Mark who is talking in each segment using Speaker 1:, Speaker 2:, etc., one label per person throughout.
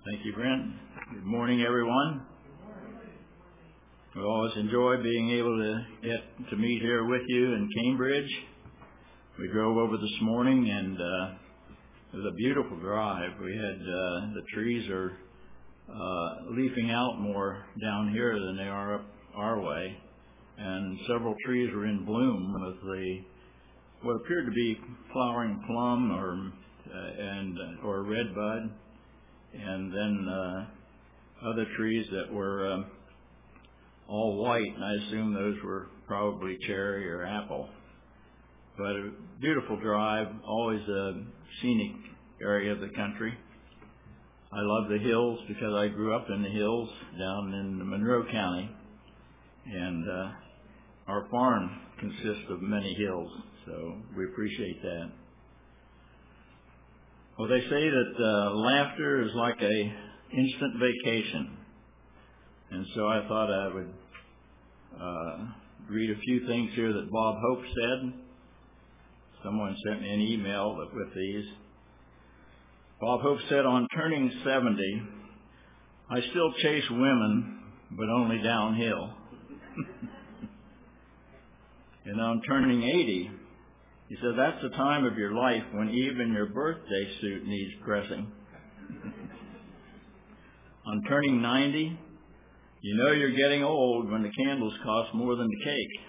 Speaker 1: Thank you, Brent. Good morning, everyone. We always enjoy being able to get to meet here with you in Cambridge. We drove over this morning, and it was a beautiful drive. We had the trees are leafing out more down here than they are up our way, and several trees were in bloom with what appeared to be flowering plum or red bud, and then other trees that were all white, and I assume those were probably cherry or apple. But a beautiful drive, always a scenic area of the country. I love the hills because I grew up in the hills down in Monroe County, and our farm consists of many hills, so we appreciate that. Well, they say that laughter is like a instant vacation, and so I thought I would read a few things here that Bob Hope said. Someone sent me an email with these. Bob Hope said, "On turning 70, I still chase women, but only downhill." And on turning 80, he said, "That's the time of your life when even your birthday suit needs pressing." On turning 90, you know you're getting old when the candles cost more than the cake.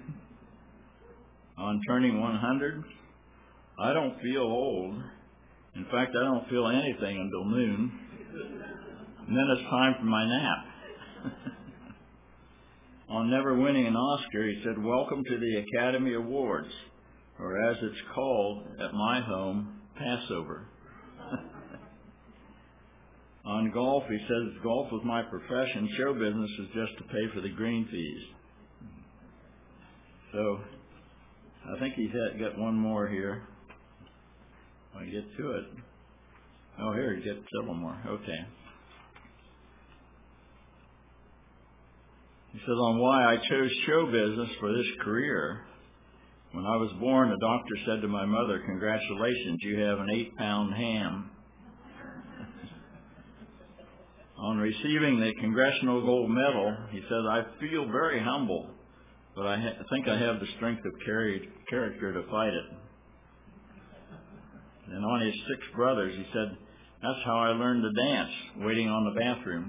Speaker 1: On turning 100, I don't feel old. In fact, I don't feel anything until noon. And then it's time for my nap. On never winning an Oscar, he said, "Welcome to the Academy Awards," or as it's called at my home, Passover. On golf, he says, "Golf was my profession. Show business is just to pay for the green fees." So I think he's got one more here. When I get to it. Oh, here, you get several more. Okay. He says, on why I chose show business for this career. When I was born, the doctor said to my mother, "Congratulations, you have an 8-pound ham." On receiving the Congressional Gold Medal, he says, "I feel very humble, but I think I have the strength of character to fight it." And on his 6 brothers, he said, "That's how I learned to dance, waiting on the bathroom."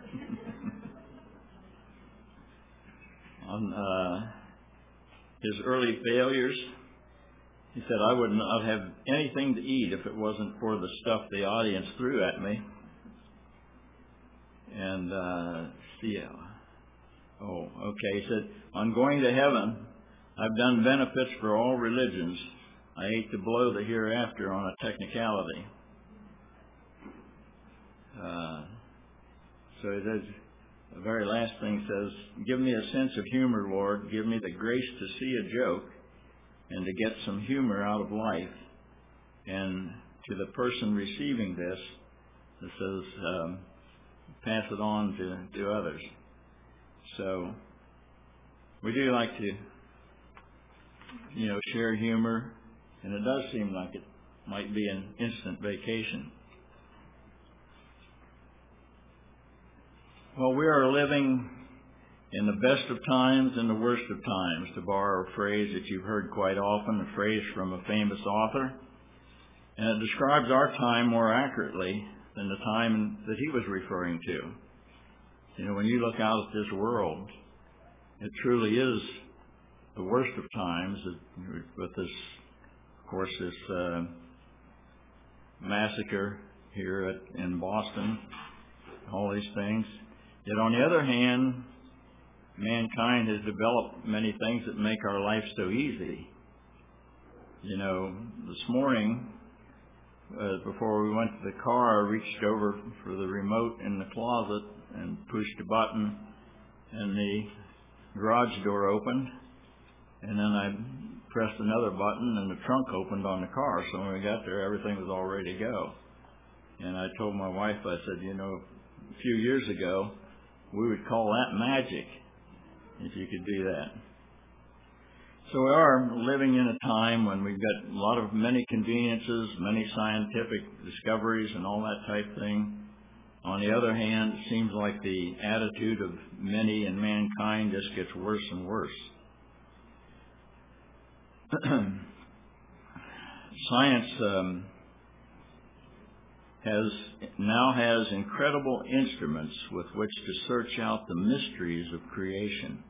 Speaker 1: On his early failures, he said, "I would not have anything to eat if it wasn't for the stuff the audience threw at me." And he said, "On going to heaven, I've done benefits for all religions. I hate to blow the hereafter on a technicality." So he says, the very last thing says, "Give me a sense of humor, Lord. Give me the grace to see a joke and to get some humor out of life." And to the person receiving this, it says, pass it on to others. So we do like to, share humor, and it does seem like it might be an instant vacation. Well, we are living in the best of times and the worst of times, to borrow a phrase that you've heard quite often, a phrase from a famous author. And it describes our time more accurately than the time that he was referring to. When you look out at this world, it truly is the worst of times with this, of course, this massacre here in Boston, all these things. Yet on the other hand, mankind has developed many things that make our life so easy. This morning, before we went to the car, I reached over for the remote in the closet and pushed a button, and the garage door opened, and then I pressed another button, and the trunk opened on the car. So when we got there, everything was all ready to go. And I told my wife, I said, a few years ago, we would call that magic, if you could do that. So we are living in a time when we've got many conveniences, many scientific discoveries and all that type thing. On the other hand, it seems like the attitude of many in mankind just gets worse and worse. Science has incredible instruments with which to search out the mysteries of creation,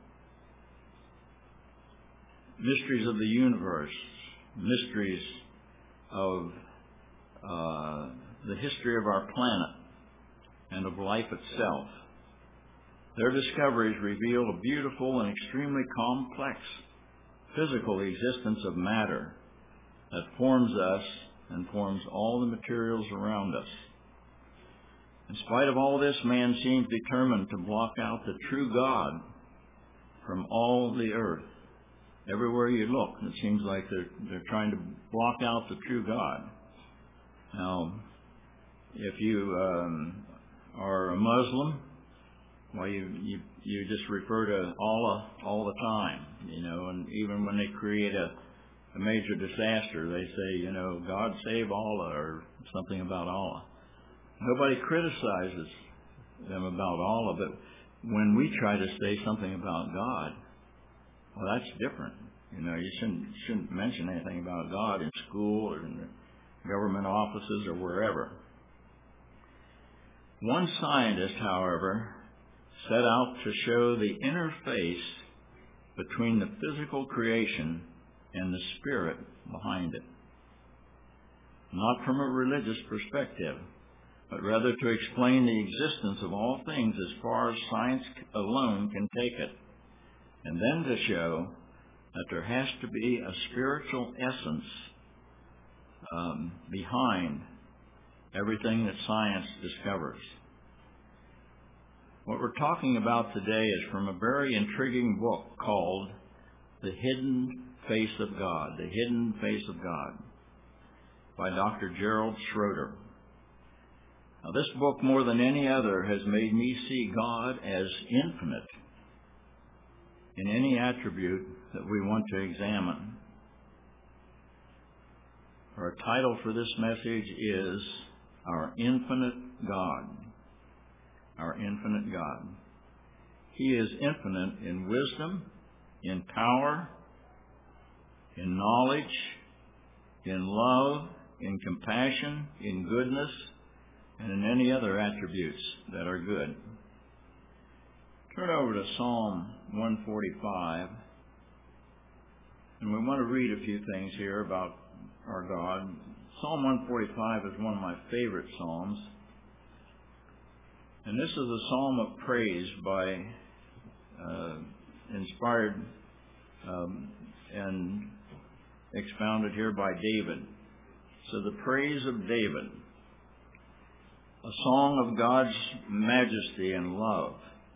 Speaker 1: mysteries of the universe, mysteries of the history of our planet and of life itself. Their discoveries reveal a beautiful and extremely complex physical existence of matter that forms us and forms all the materials around us. In spite of all this, man seems determined to block out the true God from all the earth. Everywhere you look, it seems like they're trying to block out the true God. Now, if you are a Muslim, well, you just refer to Allah all the time, and even when they create a major disaster, they say, God save Allah or something about Allah. Nobody criticizes them about Allah, but when we try to say something about God, well, that's different. You shouldn't mention anything about God in school or in the government offices or wherever. One scientist, however, set out to show the interface between the physical creation and the spirit behind it. Not from a religious perspective, but rather to explain the existence of all things as far as science alone can take it, and then to show that there has to be a spiritual essence behind everything that science discovers. What we're talking about today is from a very intriguing book called The Hidden Face of God, The Hidden Face of God, by Dr. Gerald Schroeder. Now, this book, more than any other, has made me see God as infinite in any attribute that we want to examine. Our title for this message is Our Infinite God. Our infinite God. He is infinite in wisdom, in power, in knowledge, in love, in compassion, in goodness, and in any other attributes that are good. Turn over to Psalm 145, and we want to read a few things here about our God. Psalm 145 is one of my favorite psalms, and this is a psalm of praise inspired and expounded here by David. So the praise of David, a song of God's majesty and love.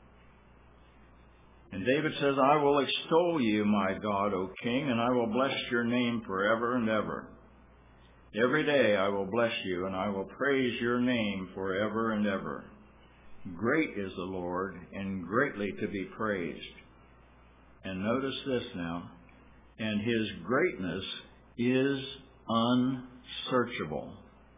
Speaker 1: And David says, I will extol you, my God, O King, and I will bless your name forever and ever. Every day I will bless you, and I will praise your name forever and ever. Great is the Lord, and greatly to be praised. And notice this now, and his greatness is unsearchable.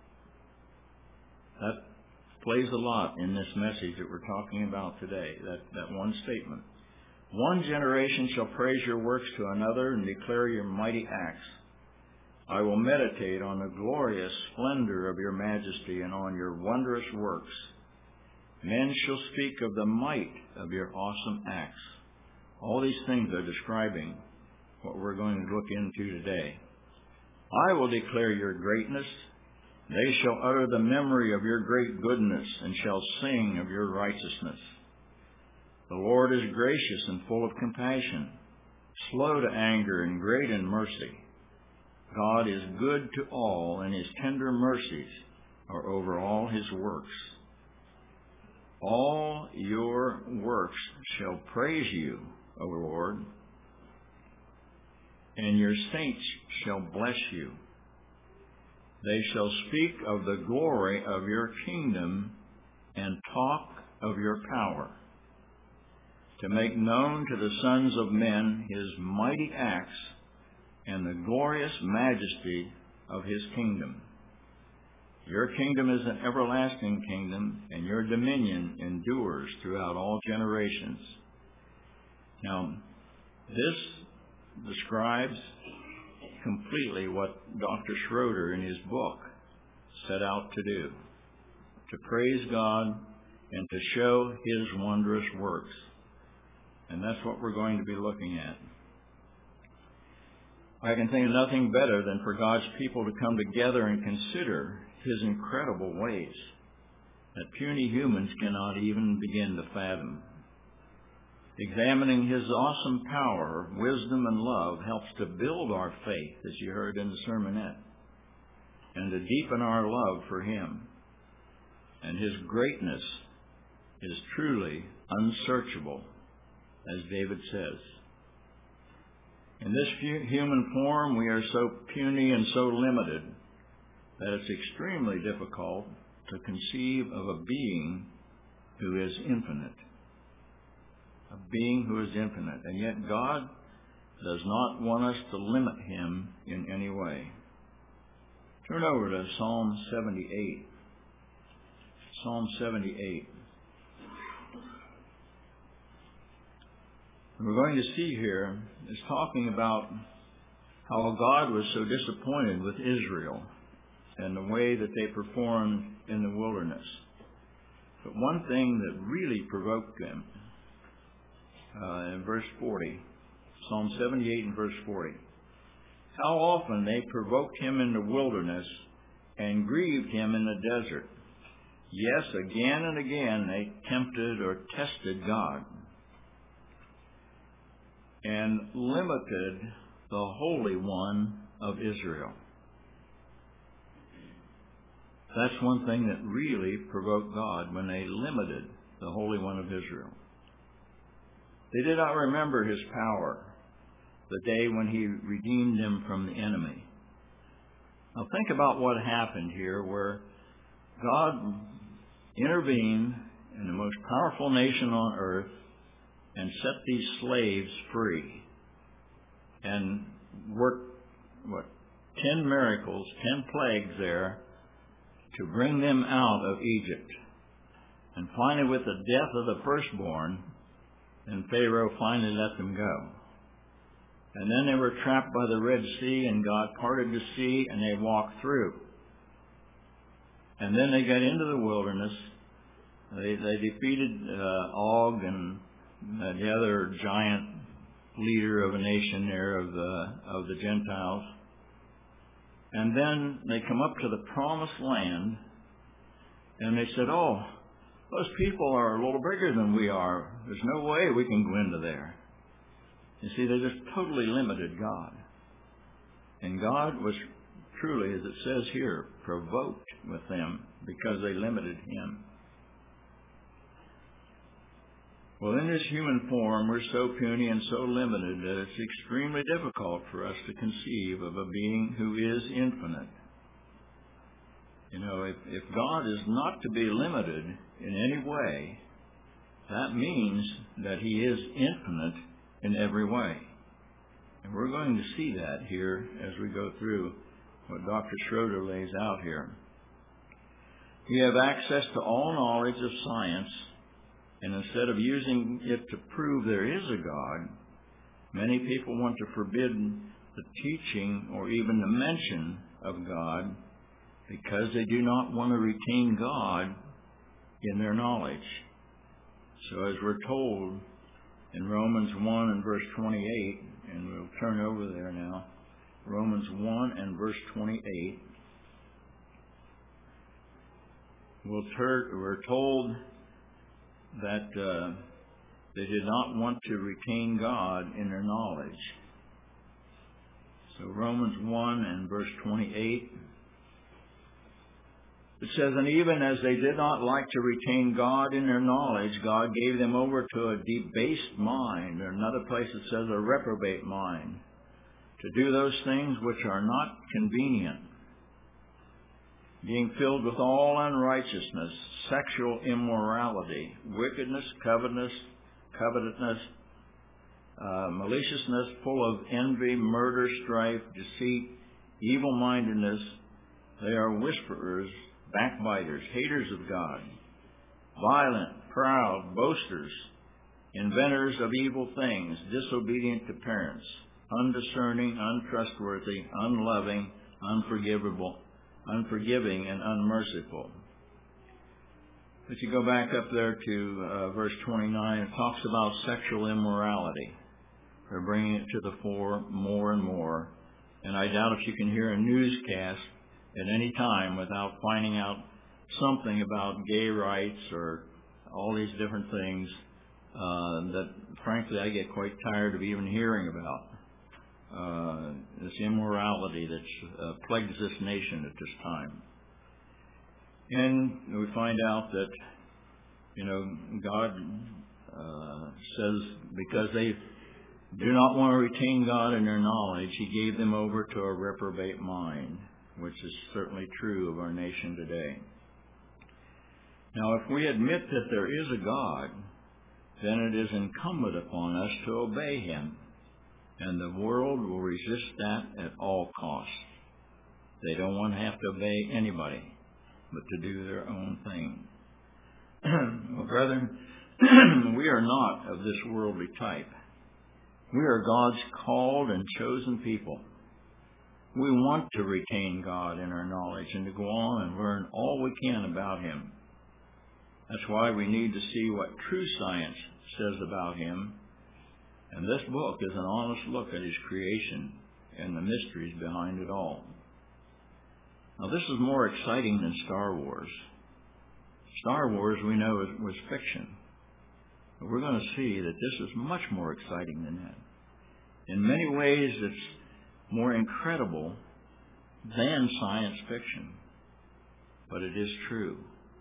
Speaker 1: That plays a lot in this message that we're talking about today, that one statement. One generation shall praise your works to another and declare your mighty acts. I will meditate on the glorious splendor of your majesty and on your wondrous works. Men shall speak of the might of your awesome acts. All these things are describing what we're going to look into today. I will declare your greatness. They shall utter the memory of your great goodness and shall sing of your righteousness. The Lord is gracious and full of compassion, slow to anger and great in mercy. God is good to all, and his tender mercies are over all his works. All your works shall praise you, O Lord, and your saints shall bless you. They shall speak of the glory of your kingdom and talk of your power, to make known to the sons of men his mighty acts and the glorious majesty of his kingdom. Your kingdom is an everlasting kingdom, and your dominion endures throughout all generations. Now, this describes completely what Dr. Schroeder in his book set out to do, to praise God and to show His wondrous works. And that's what we're going to be looking at. I can think of nothing better than for God's people to come together and consider His incredible ways that puny humans cannot even begin to fathom. Examining His awesome power, wisdom, and love helps to build our faith, as you heard in the sermonette, and to deepen our love for Him. And His greatness is truly unsearchable, as David says. In this human form, we are so puny and so limited that it's extremely difficult to conceive of a being who is infinite. A being who is infinite. And yet God does not want us to limit Him in any way. Turn over to Psalm 78. Psalm 78. And we're going to see here is talking about how God was so disappointed with Israel and the way that they performed in the wilderness. But one thing that really provoked them, in verse 40, Psalm 78 and verse 40, how often they provoked Him in the wilderness and grieved Him in the desert. Yes, again and again they tempted or tested God and limited the Holy One of Israel. That's one thing that really provoked God, when they limited the Holy One of Israel. They did not remember His power, the day when He redeemed them from the enemy. Now think about what happened here, where God intervened in the most powerful nation on earth and set these slaves free and worked, 10 miracles, 10 plagues there to bring them out of Egypt. And finally, with the death of the firstborn, and Pharaoh finally let them go. And then they were trapped by the Red Sea, and God parted the sea, and they walked through. And then they got into the wilderness. They defeated Og and the other giant leader of a nation there of the Gentiles. And then they come up to the promised land, and they said, oh, those people are a little bigger than we are. There's no way we can go into there. You see, they just totally limited God. And God was truly, as it says here, provoked with them because they limited Him. Well, in this human form, we're so puny and so limited that it's extremely difficult for us to conceive of a being who is infinite. You know, if God is not to be limited in any way, that means that He is infinite in every way. And we're going to see that here as we go through what Dr. Schroeder lays out here. We have access to all knowledge of science, and instead of using it to prove there is a God, many people want to forbid the teaching or even the mention of God because they do not want to retain God in their knowledge. So as we're told in Romans 1 and verse 28, and we'll turn over there now, Romans 1 and verse 28, we're told that they did not want to retain God in their knowledge. So Romans 1 and verse 28, it says, and even as they did not like to retain God in their knowledge, God gave them over to a debased mind, or another place it says a reprobate mind, to do those things which are not convenient, being filled with all unrighteousness, sexual immorality, wickedness, covetousness, maliciousness, full of envy, murder, strife, deceit, evil-mindedness. They are whisperers backbiters, haters of God, violent, proud, boasters, inventors of evil things, disobedient to parents, undiscerning, untrustworthy, unloving, unforgiving, and unmerciful. If you go back up there to verse 29, it talks about sexual immorality. They're bringing it to the fore more and more. And I doubt if you can hear a newscast at any time without finding out something about gay rights or all these different things that, frankly, I get quite tired of even hearing about. This immorality that plagues this nation at this time. And we find out that, God says because they do not want to retain God in their knowledge, He gave them over to a reprobate mind, which is certainly true of our nation today. Now, if we admit that there is a God, then it is incumbent upon us to obey Him, and the world will resist that at all costs. They don't want to have to obey anybody, but to do their own thing. Well, brethren, we are not of this worldly type. We are God's called and chosen people. We want to retain God in our knowledge and to go on and learn all we can about Him. That's why we need to see what true science says about Him. And this book is an honest look at His creation and the mysteries behind it all. Now, this is more exciting than Star Wars. Star Wars, we know, was fiction. But we're going to see that this is much more exciting than that. In many ways, it's more incredible than science fiction. But it is true.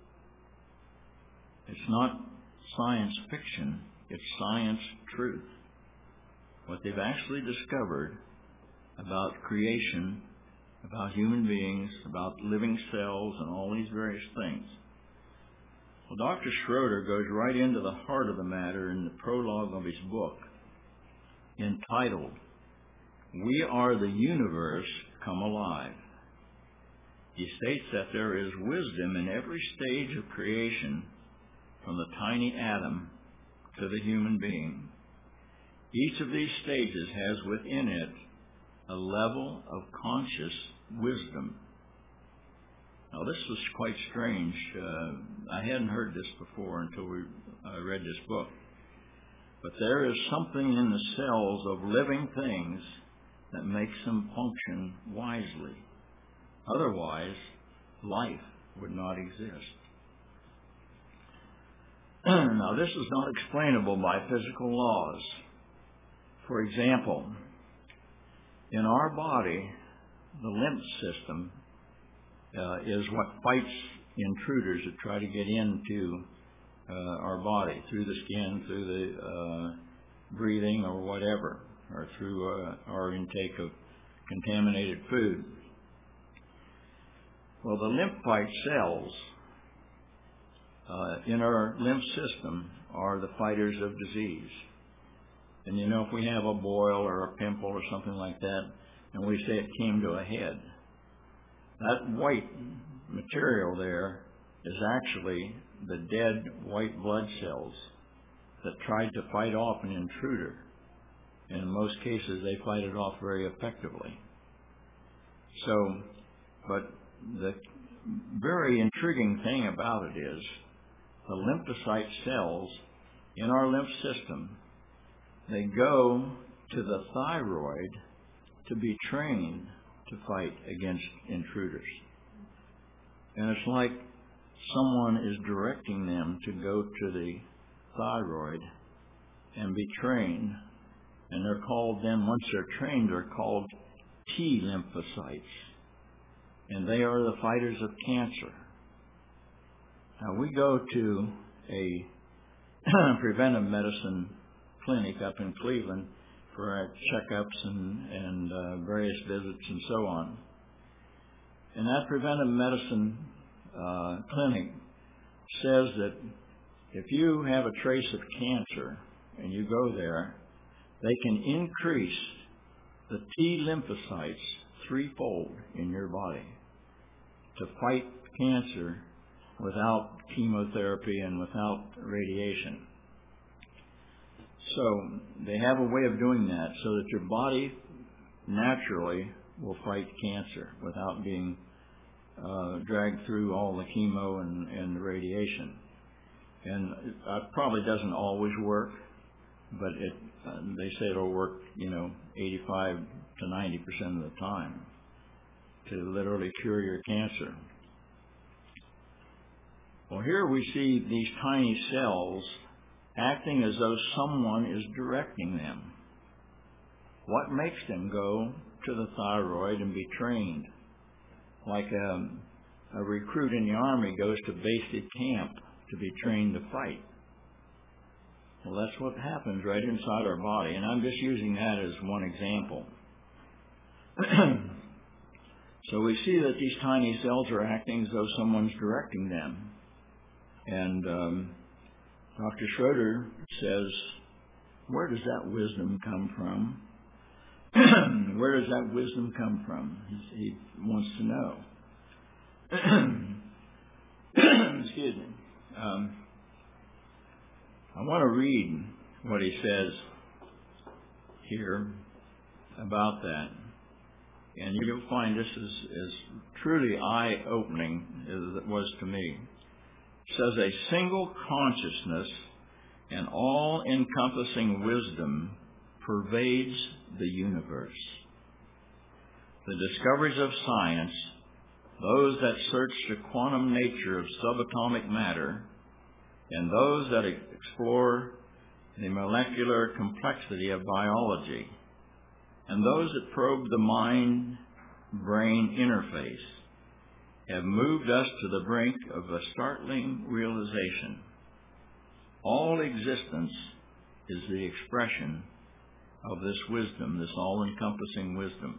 Speaker 1: It's not science fiction, it's science truth. What they've actually discovered about creation, about human beings, about living cells, and all these various things. Well, Dr. Schroeder goes right into the heart of the matter in the prologue of his book, entitled, "We Are the Universe Come Alive." He states that there is wisdom in every stage of creation, from the tiny atom to the human being. Each of these stages has within it a level of conscious wisdom. Now, this was quite strange. I hadn't heard this before until I read this book. But there is something in the cells of living things that makes them function wisely. Otherwise, life would not exist. Now, this is not explainable by physical laws. For example, in our body, the lymph system is what fights intruders that try to get into our body through the skin, through the breathing or whatever, or through our intake of contaminated food. Well, the lymphocyte cells in our lymph system are the fighters of disease. And if we have a boil or a pimple or something like that, and we say it came to a head, that white material there is actually the dead white blood cells that tried to fight off an intruder. And in most cases, they fight it off very effectively. But the very intriguing thing about it is the lymphocyte cells in our lymph system, they go to the thyroid to be trained to fight against intruders. And it's like someone is directing them to go to the thyroid and be trained. And they're called then, once they're trained, they're called T lymphocytes. And they are the fighters of cancer. Now, we go to a preventive medicine clinic up in Cleveland for our checkups and various visits and so on. And that preventive medicine clinic says that if you have a trace of cancer and you go there, they can increase the T lymphocytes threefold in your body to fight cancer without chemotherapy and without radiation. So they have a way of doing that so that your body naturally will fight cancer without being dragged through all the chemo and the radiation. And it probably doesn't always work, but they say it'll work, 85 to 90% of the time to literally cure your cancer. Well, here we see these tiny cells acting as though someone is directing them. What makes them go to the thyroid and be trained? Like a recruit in the Army goes to basic camp to be trained to fight. Well, that's what happens right inside our body, and I'm just using that as one example. So we see that these tiny cells are acting as though someone's directing them. And Dr. Schroeder says, where does that wisdom come from? Where does that wisdom come from? He wants to know. Excuse me. I want to read what he says here about that. And you'll find this is truly eye-opening as it was to me. It says, a single consciousness and all-encompassing wisdom pervades the universe. The discoveries of science, those that search the quantum nature of subatomic matter, and those that explore the molecular complexity of biology, and those that probe the mind-brain interface, have moved us to the brink of a startling realization. All existence is the expression of this wisdom, this all-encompassing wisdom.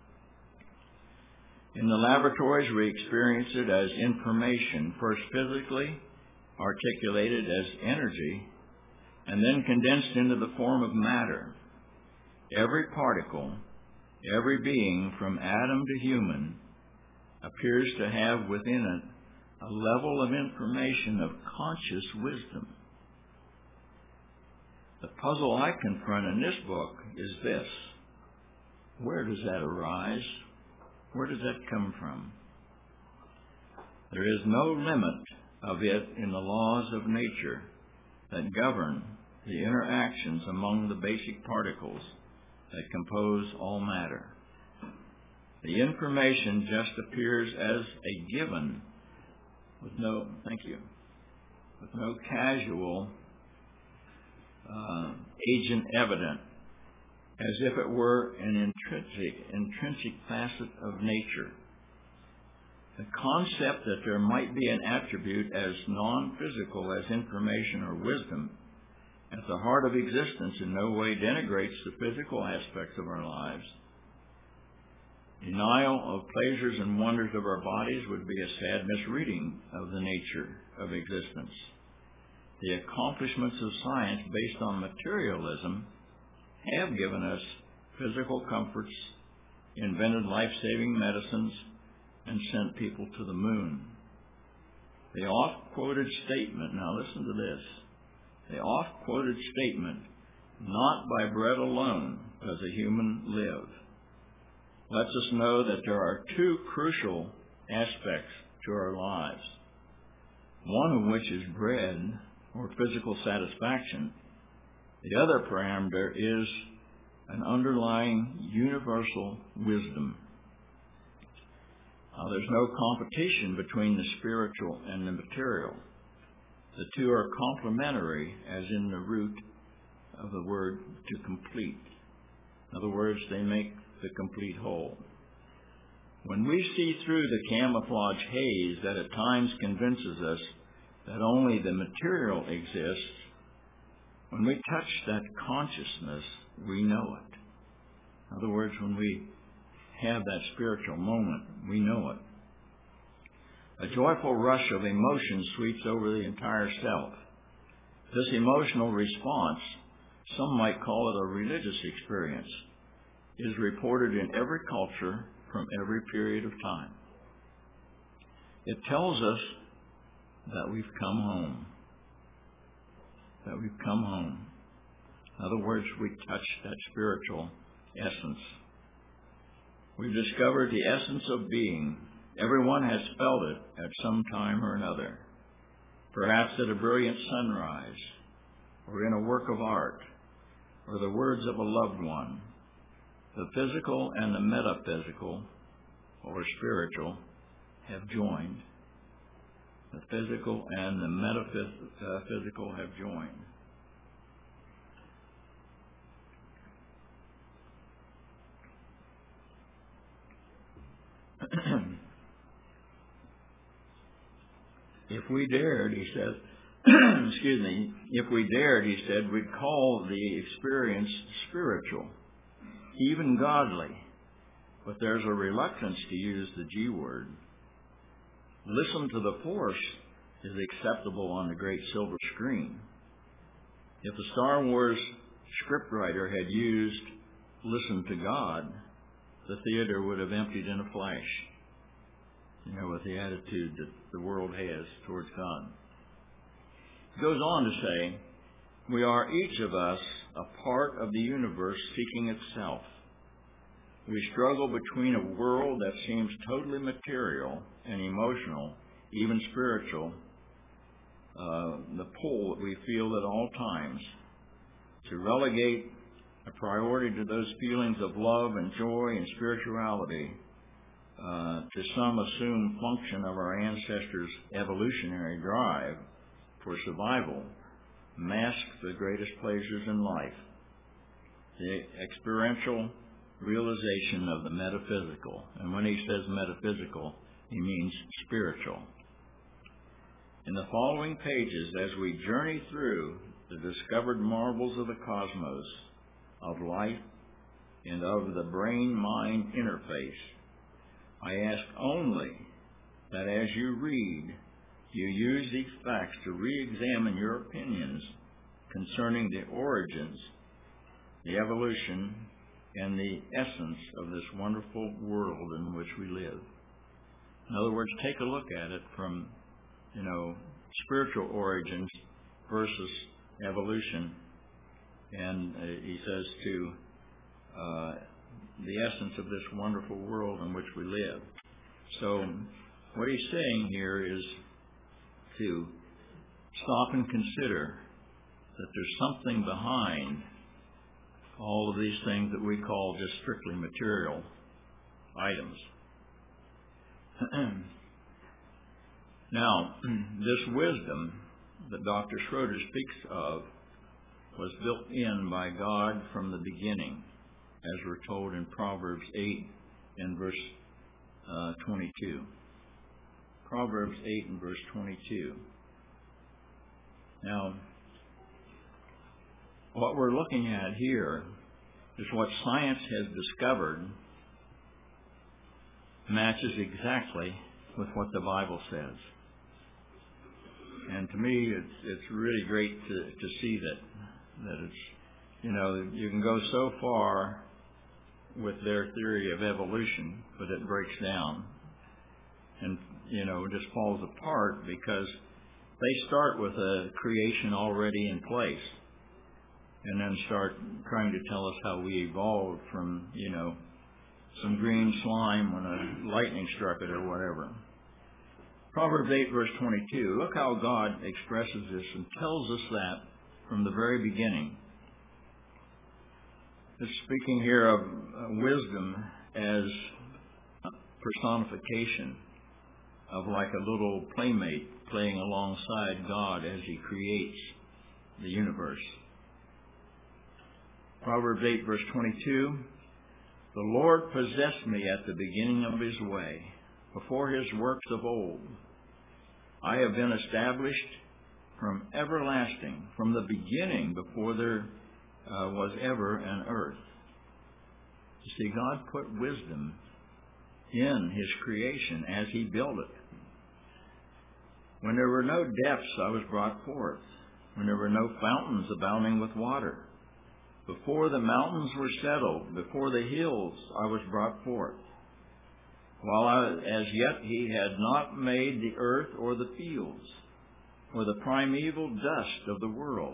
Speaker 1: In the laboratories, we experience it as information, first physically articulated as energy, and then condensed into the form of matter. Every particle, every being from atom to human, appears to have within it a level of information of conscious wisdom. The puzzle I confront in this book is this. Where does that arise? Where does that come from? There is no limit of it in the laws of nature that govern the interactions among the basic particles that compose all matter. The information just appears as a given with no casual agent evident, as if it were an intrinsic facet of nature. The concept that there might be an attribute as non-physical as information or wisdom at the heart of existence in no way denigrates the physical aspects of our lives. Denial of pleasures and wonders of our bodies would be a sad misreading of the nature of existence. The accomplishments of science based on materialism have given us physical comforts, invented life-saving medicines, and sent people to the moon. The oft-quoted statement, now listen to this, the oft-quoted statement, not by bread alone does a human live, lets us know that there are two crucial aspects to our lives, one of which is bread, or physical satisfaction. The other parameter is an underlying universal wisdom. Now, there's no competition between the spiritual and the material. The two are complementary, as in the root of the word to complete. In other words, they make the complete whole. When we see through the camouflage haze that at times convinces us that only the material exists, when we touch that consciousness, we know it. In other words, when we have that spiritual moment, we know it. A joyful rush of emotion sweeps over the entire self. This emotional response, some might call it a religious experience, is reported in every culture from every period of time. It tells us that we've come home. That we've come home. In other words, we touch that spiritual essence. We've discovered the essence of being. Everyone has felt it at some time or another. Perhaps at a brilliant sunrise, or in a work of art, or the words of a loved one. The physical and the metaphysical, or spiritual, have joined. The physical and the metaphysical have joined. If we dared, he said, if we dared, he said, we'd call the experience spiritual, even godly. But there's a reluctance to use the G word. Listen to the Force is acceptable on the great silver screen. If the Star Wars scriptwriter had used listen to God, the theater would have emptied in a flash, with the attitude that the world has towards God. It goes on to say, we are each of us a part of the universe seeking itself. We struggle between a world that seems totally material and emotional, even spiritual, the pull that we feel at all times, to relegate a priority to those feelings of love and joy and spirituality to some assumed function of our ancestors' evolutionary drive for survival, masks the greatest pleasures in life, the experiential realization of the metaphysical. And when he says metaphysical, he means spiritual. In the following pages, as we journey through the discovered marvels of the cosmos, of life, and of the brain-mind interface, I ask only that as you read, you use these facts to re-examine your opinions concerning the origins, the evolution, and the essence of this wonderful world in which we live. In other words, take a look at it from, spiritual origins versus evolution. And he says to the essence of this wonderful world in which we live. So what he's saying here is to stop and consider that there's something behind all of these things that we call just strictly material items. Now, this wisdom that Dr. Schroeder speaks of was built in by God from the beginning, as we're told in Proverbs 8 and verse 22. Proverbs 8 and verse 22. Now, what we're looking at here is what science has discovered matches exactly with what the Bible says. And to me, it's really great to see that it's, you can go so far with their theory of evolution, but it breaks down and, it just falls apart because they start with a creation already in place and then start trying to tell us how we evolved from, some green slime when a lightning struck it or whatever. Proverbs 8 verse 22, look how God expresses this and tells us that from the very beginning. It's speaking here of wisdom as personification of like a little playmate playing alongside God as he creates the universe. Proverbs 8 verse 22, the Lord possessed me at the beginning of his way, before his works of old. I have been established from everlasting, from the beginning, before there was ever an earth. You see, God put wisdom in his creation as he built it. When there were no depths, I was brought forth. When there were no fountains abounding with water. Before the mountains were settled, before the hills, I was brought forth. while as yet he had not made the earth or the fields or the primeval dust of the world.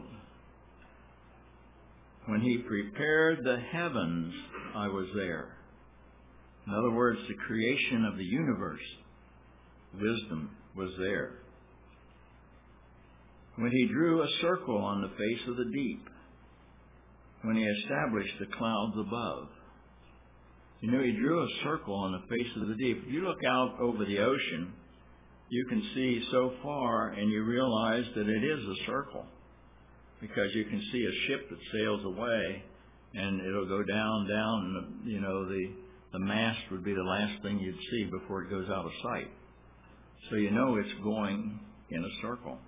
Speaker 1: When he prepared the heavens, I was there. In other words, the creation of the universe, wisdom was there. When he drew a circle on the face of the deep, when he established the clouds above. You know, he drew a circle on the face of the deep. If you look out over the ocean, you can see so far and you realize that it is a circle, because you can see a ship that sails away and it'll go down, and the mast would be the last thing you'd see before it goes out of sight. So you know it's going in a circle.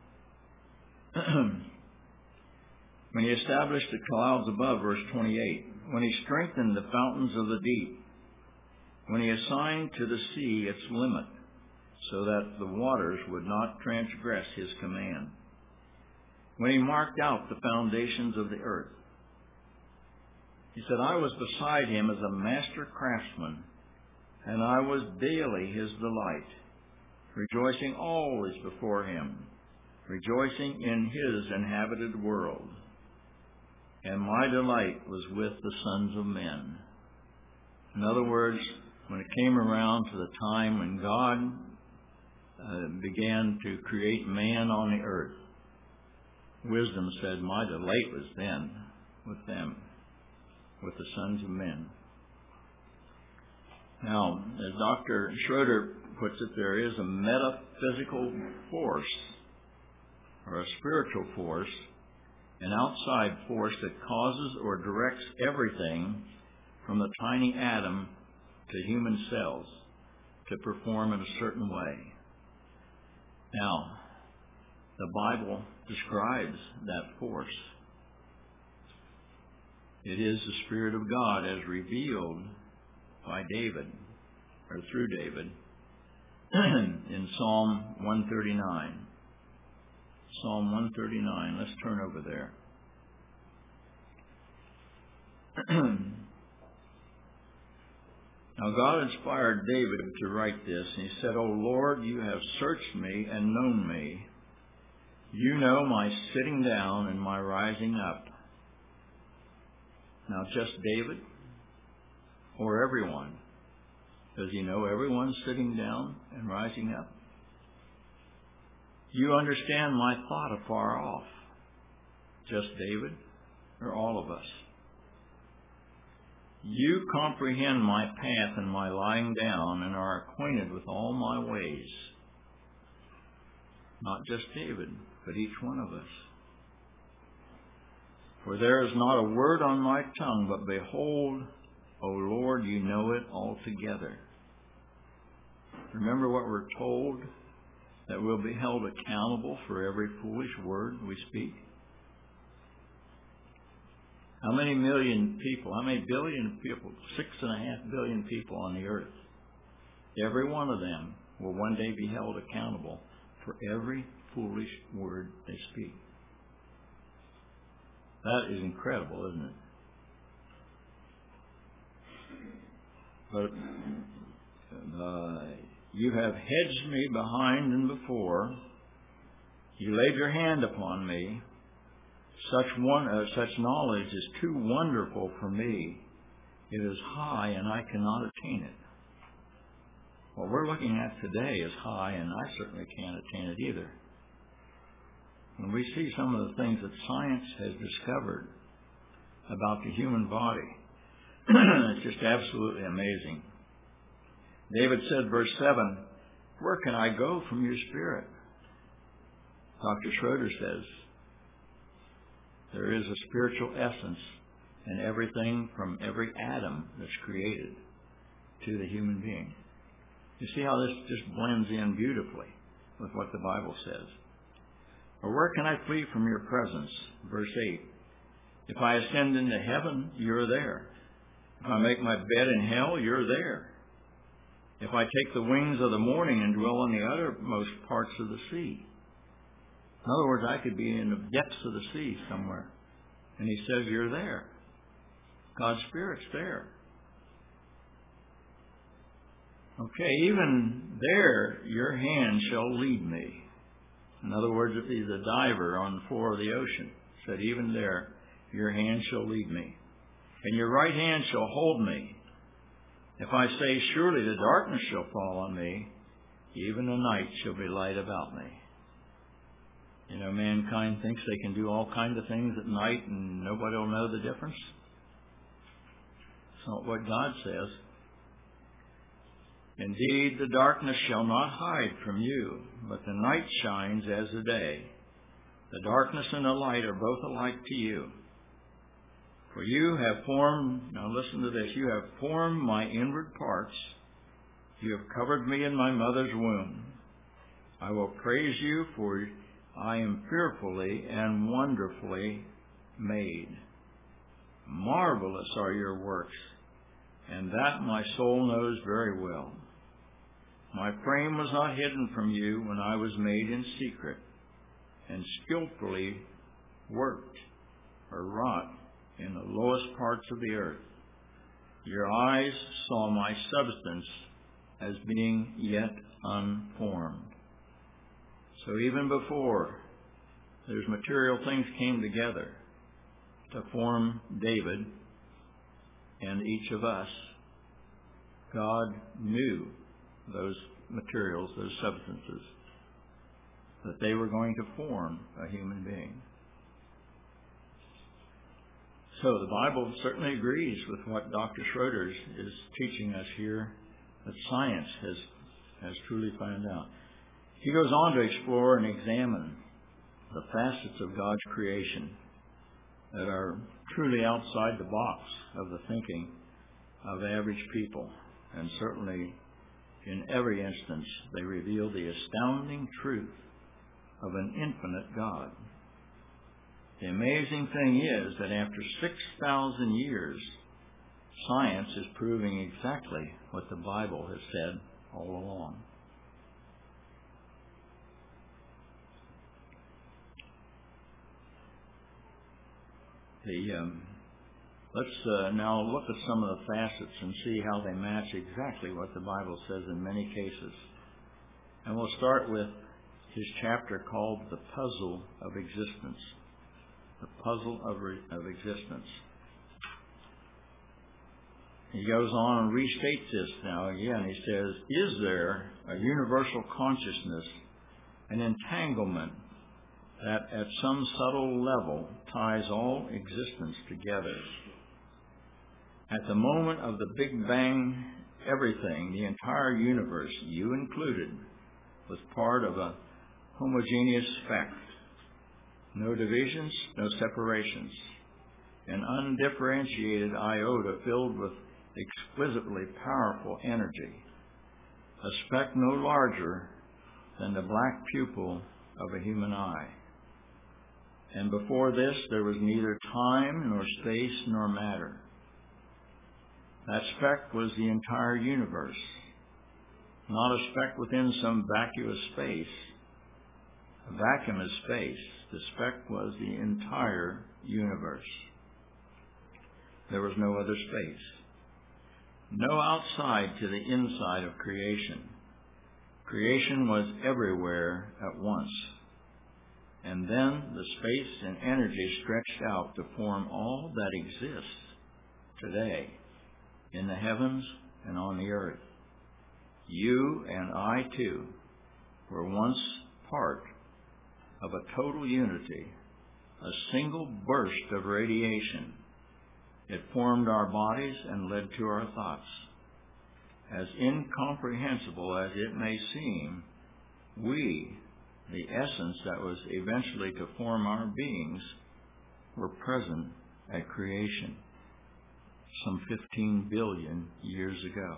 Speaker 1: When he established the clouds above, verse 28, when he strengthened the fountains of the deep, when he assigned to the sea its limit, so that the waters would not transgress his command, when he marked out the foundations of the earth. He said, I was beside him as a master craftsman, and I was daily his delight, rejoicing always before him, rejoicing in his inhabited world. And my delight was with the sons of men. In other words, when it came around to the time when God began to create man on the earth, wisdom said, my delight was then with them, with the sons of men. Now, as Dr. Schroeder puts it, there is a metaphysical force, or a spiritual force, an outside force that causes or directs everything from the tiny atom to human cells to perform in a certain way. Now, the Bible describes that force. It is the Spirit of God as revealed by David, or through David, in Psalm 139. Psalm 139. Let's turn over there. Now, God inspired David to write this, and he said, O Lord, you have searched me and known me. You know my sitting down and my rising up. Now, just David or everyone? Does he know everyone's sitting down and rising up? You understand my thought afar off. Just David or all of us? You comprehend my path and my lying down and are acquainted with all my ways. Not just David, but each one of us. For there is not a word on my tongue, but behold, O Lord, you know it altogether. Remember what we're told, that we'll be held accountable for every foolish word we speak. How many million people, how many billion people, 6.5 billion people on the earth, every one of them will one day be held accountable for every foolish word they speak. That is incredible, isn't it? But you have hedged me behind and before. You laid your hand upon me. Such knowledge is too wonderful for me. It is high, and I cannot attain it. What we're looking at today is high, and I certainly can't attain it either. When we see some of the things that science has discovered about the human body, it's just absolutely amazing. David said, verse 7, where can I go from your spirit? Dr. Schroeder says, there is a spiritual essence in everything from every atom that's created to the human being. You see how this just blends in beautifully with what the Bible says. Or where can I flee from your presence? Verse 8. If I ascend into heaven, you're there. If I make my bed in hell, you're there. If I take the wings of the morning and dwell in the uttermost parts of the sea. In other words, I could be in the depths of the sea somewhere. And he says, you're there. God's Spirit's there. Okay, even there your hand shall lead me. In other words, if he's a diver on the floor of the ocean, said, even there your hand shall lead me, and your right hand shall hold me. If I say, surely the darkness shall fall on me, even the night shall be light about me. You know, mankind thinks they can do all kinds of things at night and nobody will know the difference. It's not what God says. Indeed, the darkness shall not hide from you, but the night shines as the day. The darkness and the light are both alike to you. For you have formed, now listen to this, you have formed my inward parts. You have covered me in my mother's womb. I will praise you, for I am fearfully and wonderfully made. Marvelous are your works, and that my soul knows very well. My frame was not hidden from you when I was made in secret, and skillfully worked or wrought in the lowest parts of the earth. Your eyes saw my substance as being yet unformed. So even before those material things came together to form David and each of us, God knew those materials, those substances, that they were going to form a human being. So the Bible certainly agrees with what Dr. Schroeder is teaching us here, that science has truly found out. He goes on to explore and examine the facets of God's creation that are truly outside the box of the thinking of average people. And certainly in every instance, they reveal the astounding truth of an infinite God. The amazing thing is that after 6,000 years, science is proving exactly what the Bible has said all along. Let's now look at some of the facets and see how they match exactly what the Bible says in many cases. And we'll start with his chapter called The Puzzle of Existence. The Puzzle of Existence. He goes on and restates this now again. He says, is there a universal consciousness, an entanglement that at some subtle level ties all existence together? At the moment of the Big Bang, everything, the entire universe, you included, was part of a homogeneous speck. No divisions, no separations. An undifferentiated iota filled with exquisitely powerful energy. A speck no larger than the black pupil of a human eye. And before this, there was neither time nor space nor matter. That speck was the entire universe, not a speck within some vacuous space. A vacuum is space. The speck was the entire universe. There was no other space. No outside to the inside of creation. Creation was everywhere at once. And then the space and energy stretched out to form all that exists today in the heavens and on the earth. You and I too were once part of a total unity, a single burst of radiation. It formed our bodies and led to our thoughts. As incomprehensible as it may seem, we, the essence that was eventually to form our beings, were present at creation some 15 billion years ago.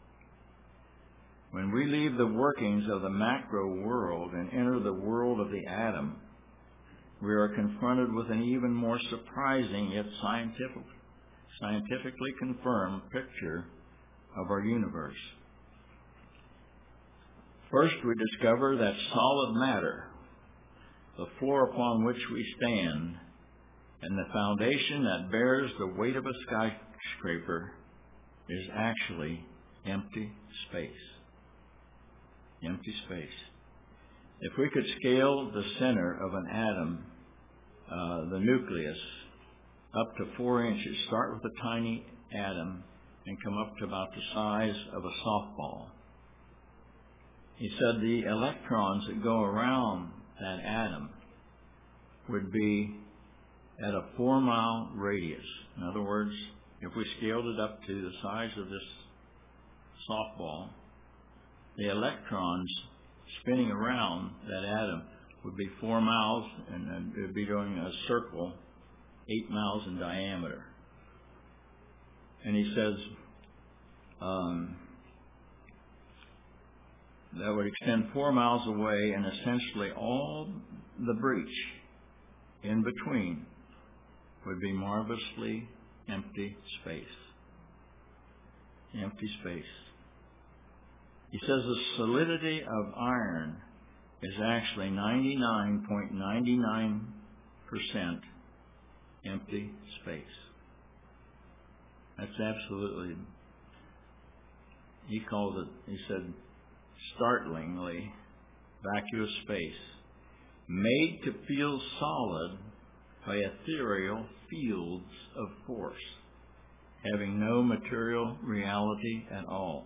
Speaker 1: When we leave the workings of the macro world and enter the world of the atom, we are confronted with an even more surprising yet scientifically confirmed picture of our universe. First, we discover that solid matter, the floor upon which we stand, and the foundation that bears the weight of a skyscraper, is actually Empty space. Empty space. If we could scale the center of an atom, the nucleus, up to 4 inches, start with a tiny atom and come up to about the size of a softball. He said the electrons that go around that atom would be at a 4-mile radius. In other words, if we scaled it up to the size of this softball, the electrons spinning around that atom would be 4 miles, and it would be doing a circle 8 miles in diameter. And he says that would extend 4 miles away, and essentially all the breach in between would be marvelously empty space. Empty space. He says the solidity of iron is actually 99.99% empty space. That's absolutely, he calls it, he said, startlingly vacuous space, made to feel solid by ethereal fields of force, having no material reality at all.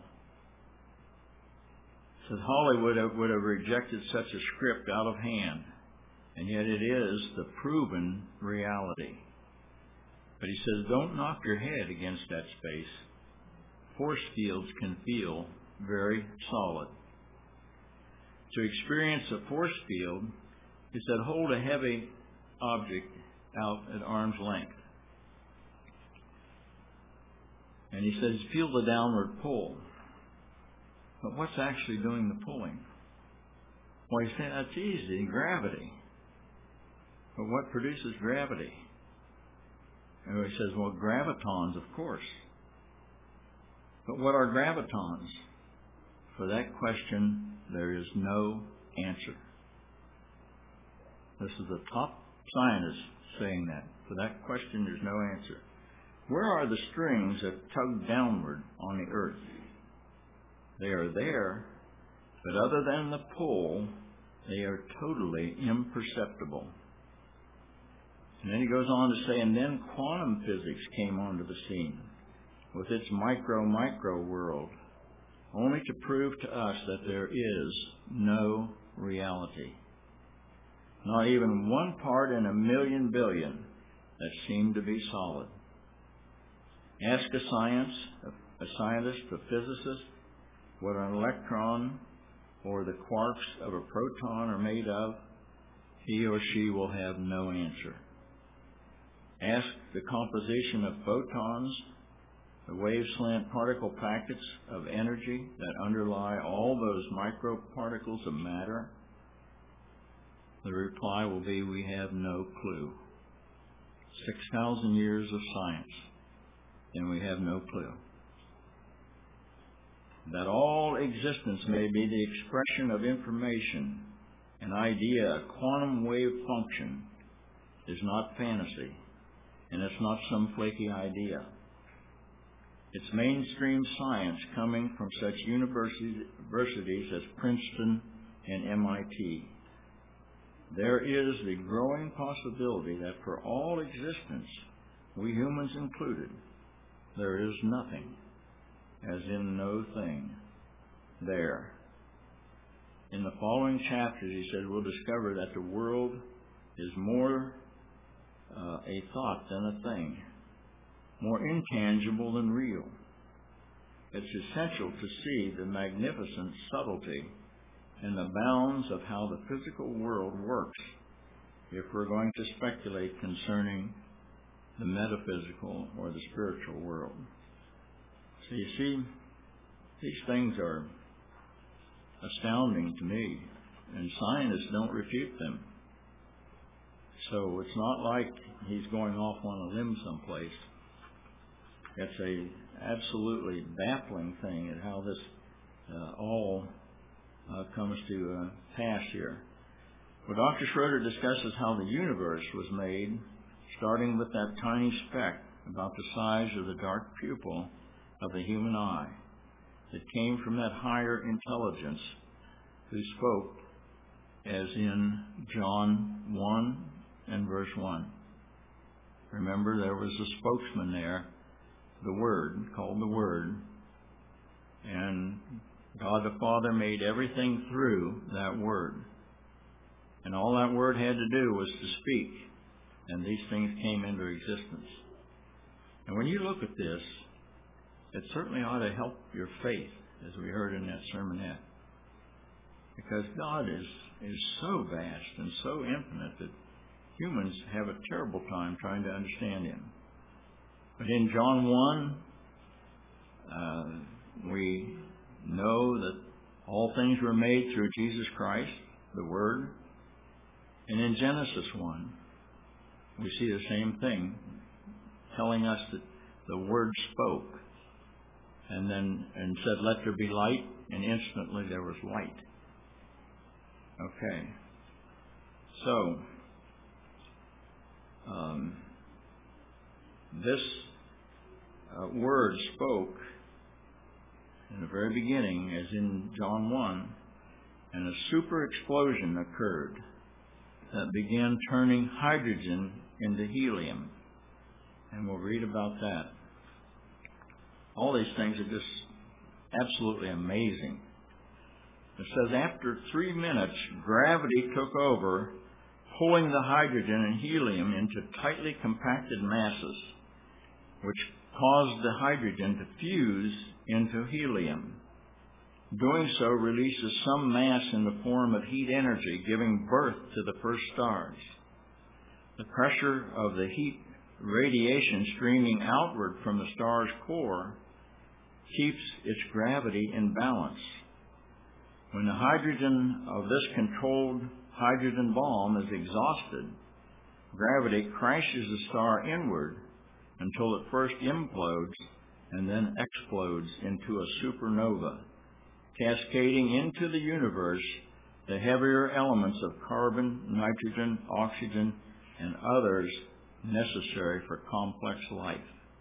Speaker 1: Says Hollywood would have rejected such a script out of hand, and yet it is the proven reality. But he says, don't knock your head against that space. Force fields can feel very solid. To experience a force field, he said, hold a heavy object out at arm's length. And he says, feel the downward pull. But what's actually doing the pulling? Well, he said, that's easy, gravity. But what produces gravity? And he says, well, gravitons, of course. But what are gravitons? For that question, there is no answer. This is the top scientist saying that. For that question, there's no answer. Where are the strings that tug downward on the earth? They are there, but other than the pull, they are totally imperceptible. And then he goes on to say, and then quantum physics came onto the scene with its micro world, only to prove to us that there is no reality. Not even one part in a million billion that seemed to be solid. Ask a scientist, a physicist, what an electron or the quarks of a proton are made of, he or she will have no answer. Ask the composition of photons, the wave-slant particle packets of energy that underlie all those microparticles of matter. The reply will be, we have no clue. 6,000 years of science, and we have no clue. That all existence may be the expression of information, an idea, a quantum wave function, is not fantasy, and it's not some flaky idea. It's mainstream science coming from such universities as Princeton and MIT. There is the growing possibility that for all existence, we humans included, there is nothing, as in no thing, there. In the following chapters, he said, we'll discover that the world is more a thought than a thing, more intangible than real. It's essential to see the magnificent subtlety and the bounds of how the physical world works if we're going to speculate concerning the metaphysical or the spiritual world. So you see, these things are astounding to me, and scientists don't refute them. So it's not like he's going off on a limb someplace. It's a absolutely baffling thing at how this all comes to pass here. Well, Dr. Schroeder discusses how the universe was made, starting with that tiny speck about the size of the dark pupil of the human eye. that came from that higher intelligence who spoke, as in John 1 and verse 1. Remember, there was a spokesman there, the Word, called the Word, and God the Father made everything through that Word. And all that Word had to do was to speak, and these things came into existence. And when you look at this, it certainly ought to help your faith, as we heard in that sermonette. Because God is so vast and so infinite that humans have a terrible time trying to understand Him. But in John 1, we know that all things were made through Jesus Christ, the Word. And in Genesis 1, we see the same thing, telling us that the Word spoke and said, "Let there be light," and instantly there was light. Okay. So, this Word spoke in the very beginning, as in John 1, and a super explosion occurred that began turning hydrogen into helium. And we'll read about that. All these things are just absolutely amazing. It says, after 3 minutes, gravity took over, pulling the hydrogen and helium into tightly compacted masses, which caused the hydrogen to fuse into helium. Doing so releases some mass in the form of heat energy, giving birth to the first stars. The pressure of the heat radiation streaming outward from the star's core keeps its gravity in balance. When the hydrogen of this controlled hydrogen bomb is exhausted, gravity crashes the star inward until it first implodes and then explodes into a supernova, cascading into the universe the heavier elements of carbon, nitrogen, oxygen, and others necessary for complex life.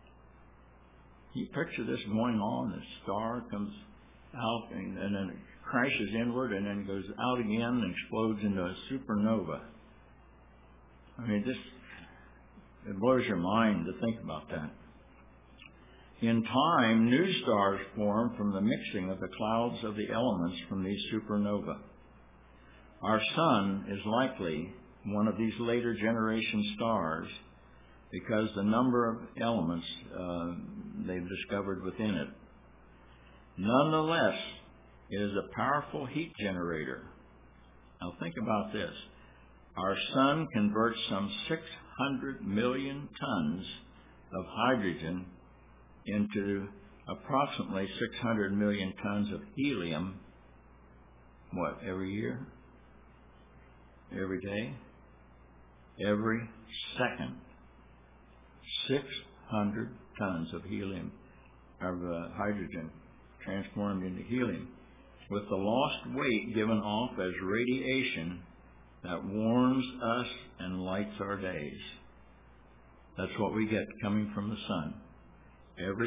Speaker 1: You picture this going on. The star comes out and then it crashes inward and then goes out again and explodes into a supernova. I mean, it blows your mind to think about that. In time, new stars form from the mixing of the clouds of the elements from these supernovae. Our sun is likely one of these later generation stars because the number of elements they've discovered within it. Nonetheless, it is a powerful heat generator. Now think about this. Our sun converts some 600 million tons of hydrogen into approximately 600 million tons of helium, every year? Every day? Every second. 600 tons of helium, of hydrogen transformed into helium, with the lost weight given off as radiation that warms us and lights our days. That's what we get coming from the sun. Every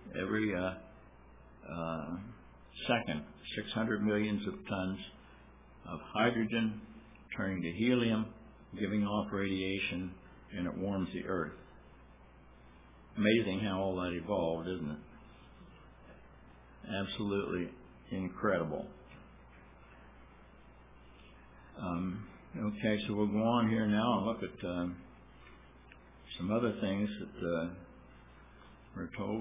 Speaker 1: second, 600 millions of tons of hydrogen turning to helium, giving off radiation, and it warms the earth. Amazing how all that evolved, isn't it? Absolutely incredible. Okay, so we'll go on here now and look at some other things that we're told.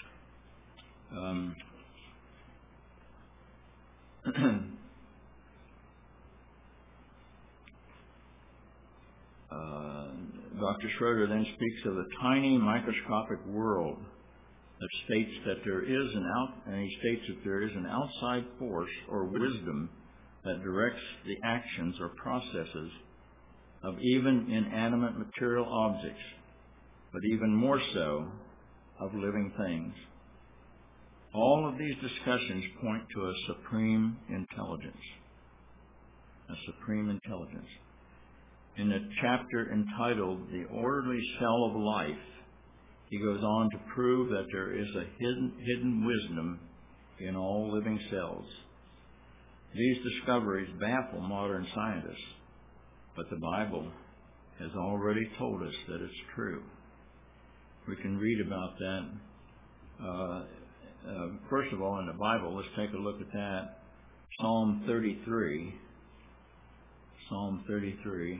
Speaker 1: Dr. Schroeder then speaks of a tiny microscopic world that states that there is an outside force or wisdom that directs the actions or processes of even inanimate material objects, but even more so of living things. All of these discussions point to a supreme intelligence. A supreme intelligence. In the chapter entitled The Orderly Cell of Life, he goes on to prove that there is a hidden wisdom in all living cells. These discoveries baffle modern scientists, but the Bible has already told us that it's true. We can read about that. First of all, in the Bible, let's take a look at that. Psalm 33. Psalm 33.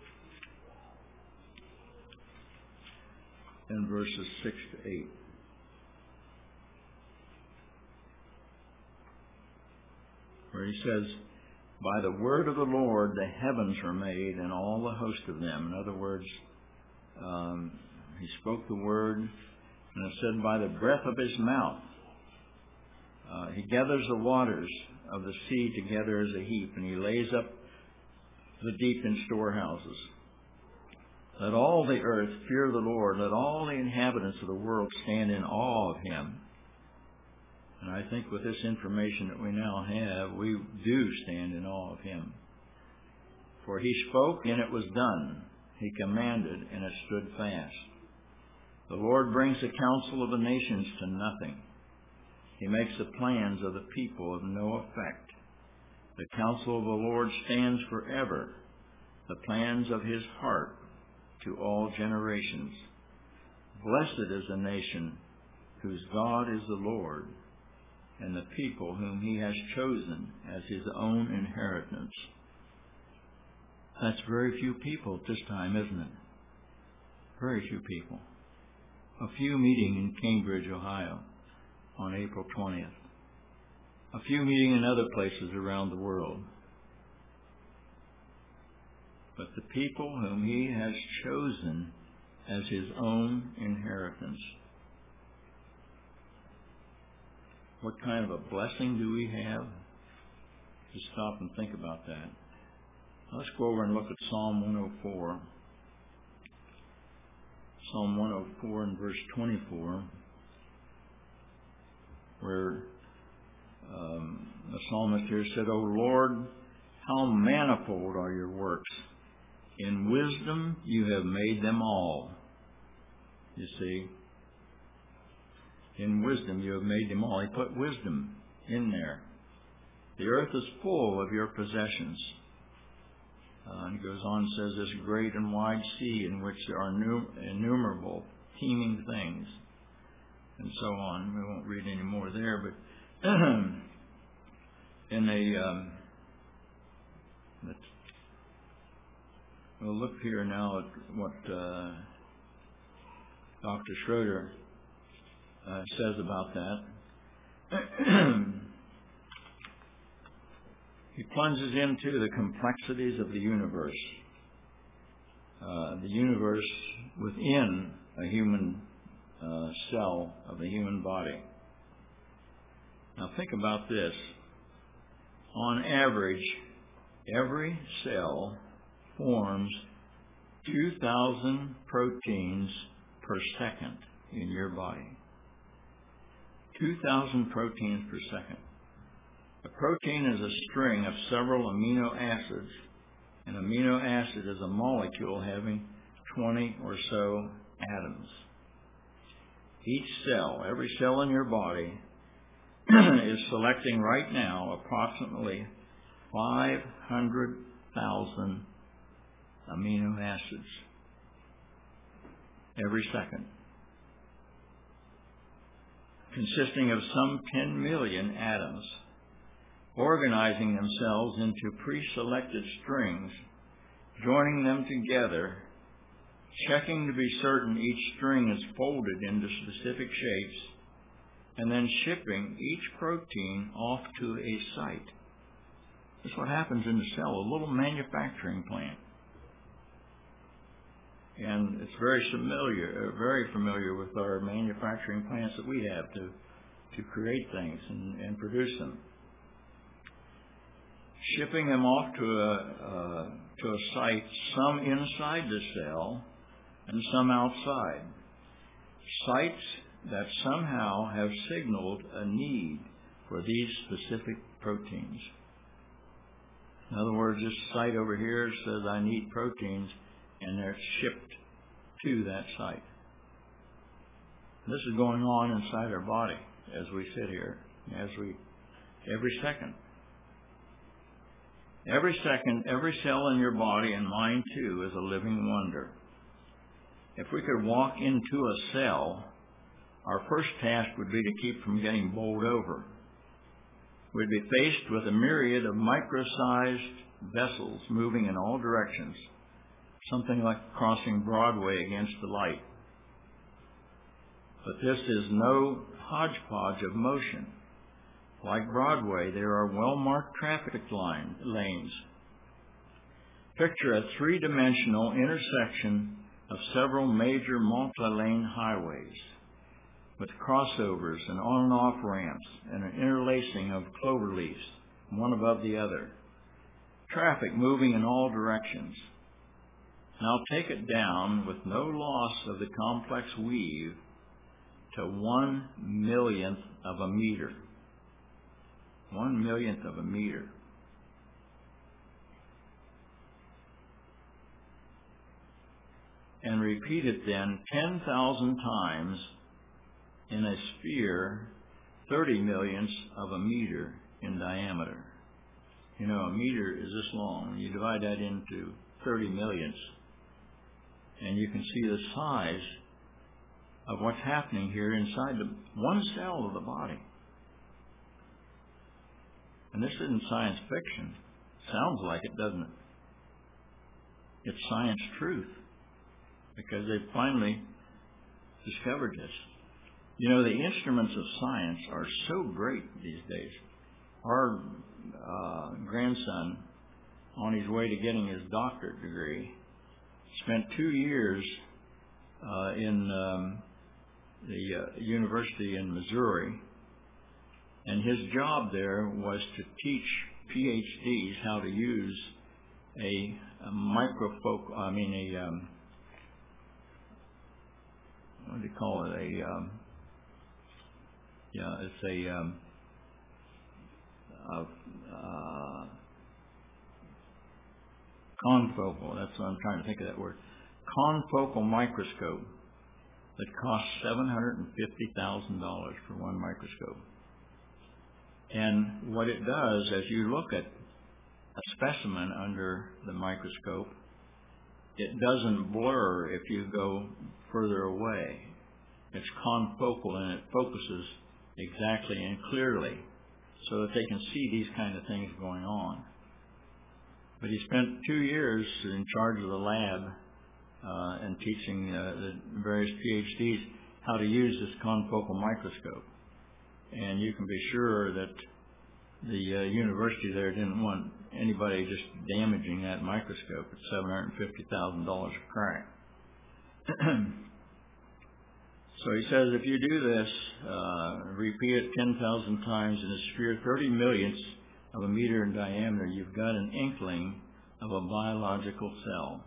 Speaker 1: And verses 6 to 8. Where he says, by the word of the Lord the heavens are made, and all the host of them. In other words, he spoke the word, and it said, by the breath of his mouth. He gathers the waters of the sea together as a heap, and he lays up the deep in storehouses. Let all the earth fear the Lord. Let all the inhabitants of the world stand in awe of him. And I think with this information that we now have, we do stand in awe of him. For he spoke, and it was done. He commanded, and it stood fast. The Lord brings the counsel of the nations to nothing. He makes the plans of the people of no effect. The counsel of the Lord stands forever, the plans of his heart to all generations. Blessed is the nation whose God is the Lord, and the people whom he has chosen as his own inheritance. That's very few people at this time, isn't it? Very few people. A few meeting in Cambridge, Ohio on April 20th. A few meeting in other places around the world. But the people whom he has chosen as his own inheritance. What kind of a blessing do we have? Just stop and think about that. Let's go over and look at Psalm 104. Psalm 104 and verse 24, where the psalmist here said, O Lord, how manifold are your works. In wisdom you have made them all. You see, in wisdom you have made them all. He put wisdom in there. The earth is full of your possessions. And he goes on and says, this great and wide sea in which there are innumerable teeming things, and so on. We won't read any more there, but we'll look here now at what Dr. Schroeder says about that. He plunges into the complexities of the universe within a human cell of the human body. Now think about this. On average, every cell forms 2,000 proteins per second in your body. 2,000 proteins per second. A protein is a string of several amino acids. An amino acid is a molecule having 20 or so atoms. Each cell, every cell in your body, is selecting right now approximately 500,000 amino acids every second, consisting of some 10 million atoms, organizing themselves into pre-selected strings, joining them together, checking to be certain each string is folded into specific shapes, and then shipping each protein off to a site. That's what happens in the cell, a little manufacturing plant. And it's very familiar with our manufacturing plants that we have to create things and produce them. Shipping them off to a site, some inside the cell and some outside. Sites that somehow have signaled a need for these specific proteins. In other words, this site over here says I need proteins, and they're shipped to that site. This is going on inside our body as we sit here. every second. Every second, every cell in your body, and mine too, is a living wonder. If we could walk into a cell, our first task would be to keep from getting bowled over. We'd be faced with a myriad of micro-sized vessels moving in all directions, something like crossing Broadway against the light. But this is no hodgepodge of motion. Like Broadway, there are well-marked traffic lanes. Picture a three-dimensional intersection of several major multi-lane highways with crossovers and on and off ramps and an interlacing of clover leaves, one above the other. Traffic moving in all directions. Now take it down with no loss of the complex weave to 1/1,000,000th of a meter. 1/1,000,000th of a meter. And repeat it then 10,000 times in a sphere 30/1,000,000ths of a meter in diameter. You know, a meter is this long. You divide that into 30/1,000,000ths, and you can see the size of what's happening here inside the one cell of the body. And this isn't science fiction. Sounds like it, doesn't it? It's science truth, because they've finally discovered this. You know, the instruments of science are so great these days. Our grandson, on his way to getting his doctorate degree, spent 2 years in the university in Missouri, and his job there was to teach PhDs how to use a microfocal, what do you call it? It's a confocal. That's what I'm trying to think of that word. Confocal microscope that costs $750,000 for one microscope. And what it does, as you look at a specimen under the microscope, it doesn't blur if you go further away. It's confocal, and it focuses exactly and clearly so that they can see these kind of things going on. But he spent 2 years in charge of the lab and teaching the various PhDs how to use this confocal microscope. And you can be sure that the university there didn't want anybody just damaging that microscope at $750,000 a crack. So he says, if you do this, repeat it 10,000 times in a sphere 30/1,000,000ths of a meter in diameter, you've got an inkling of a biological cell.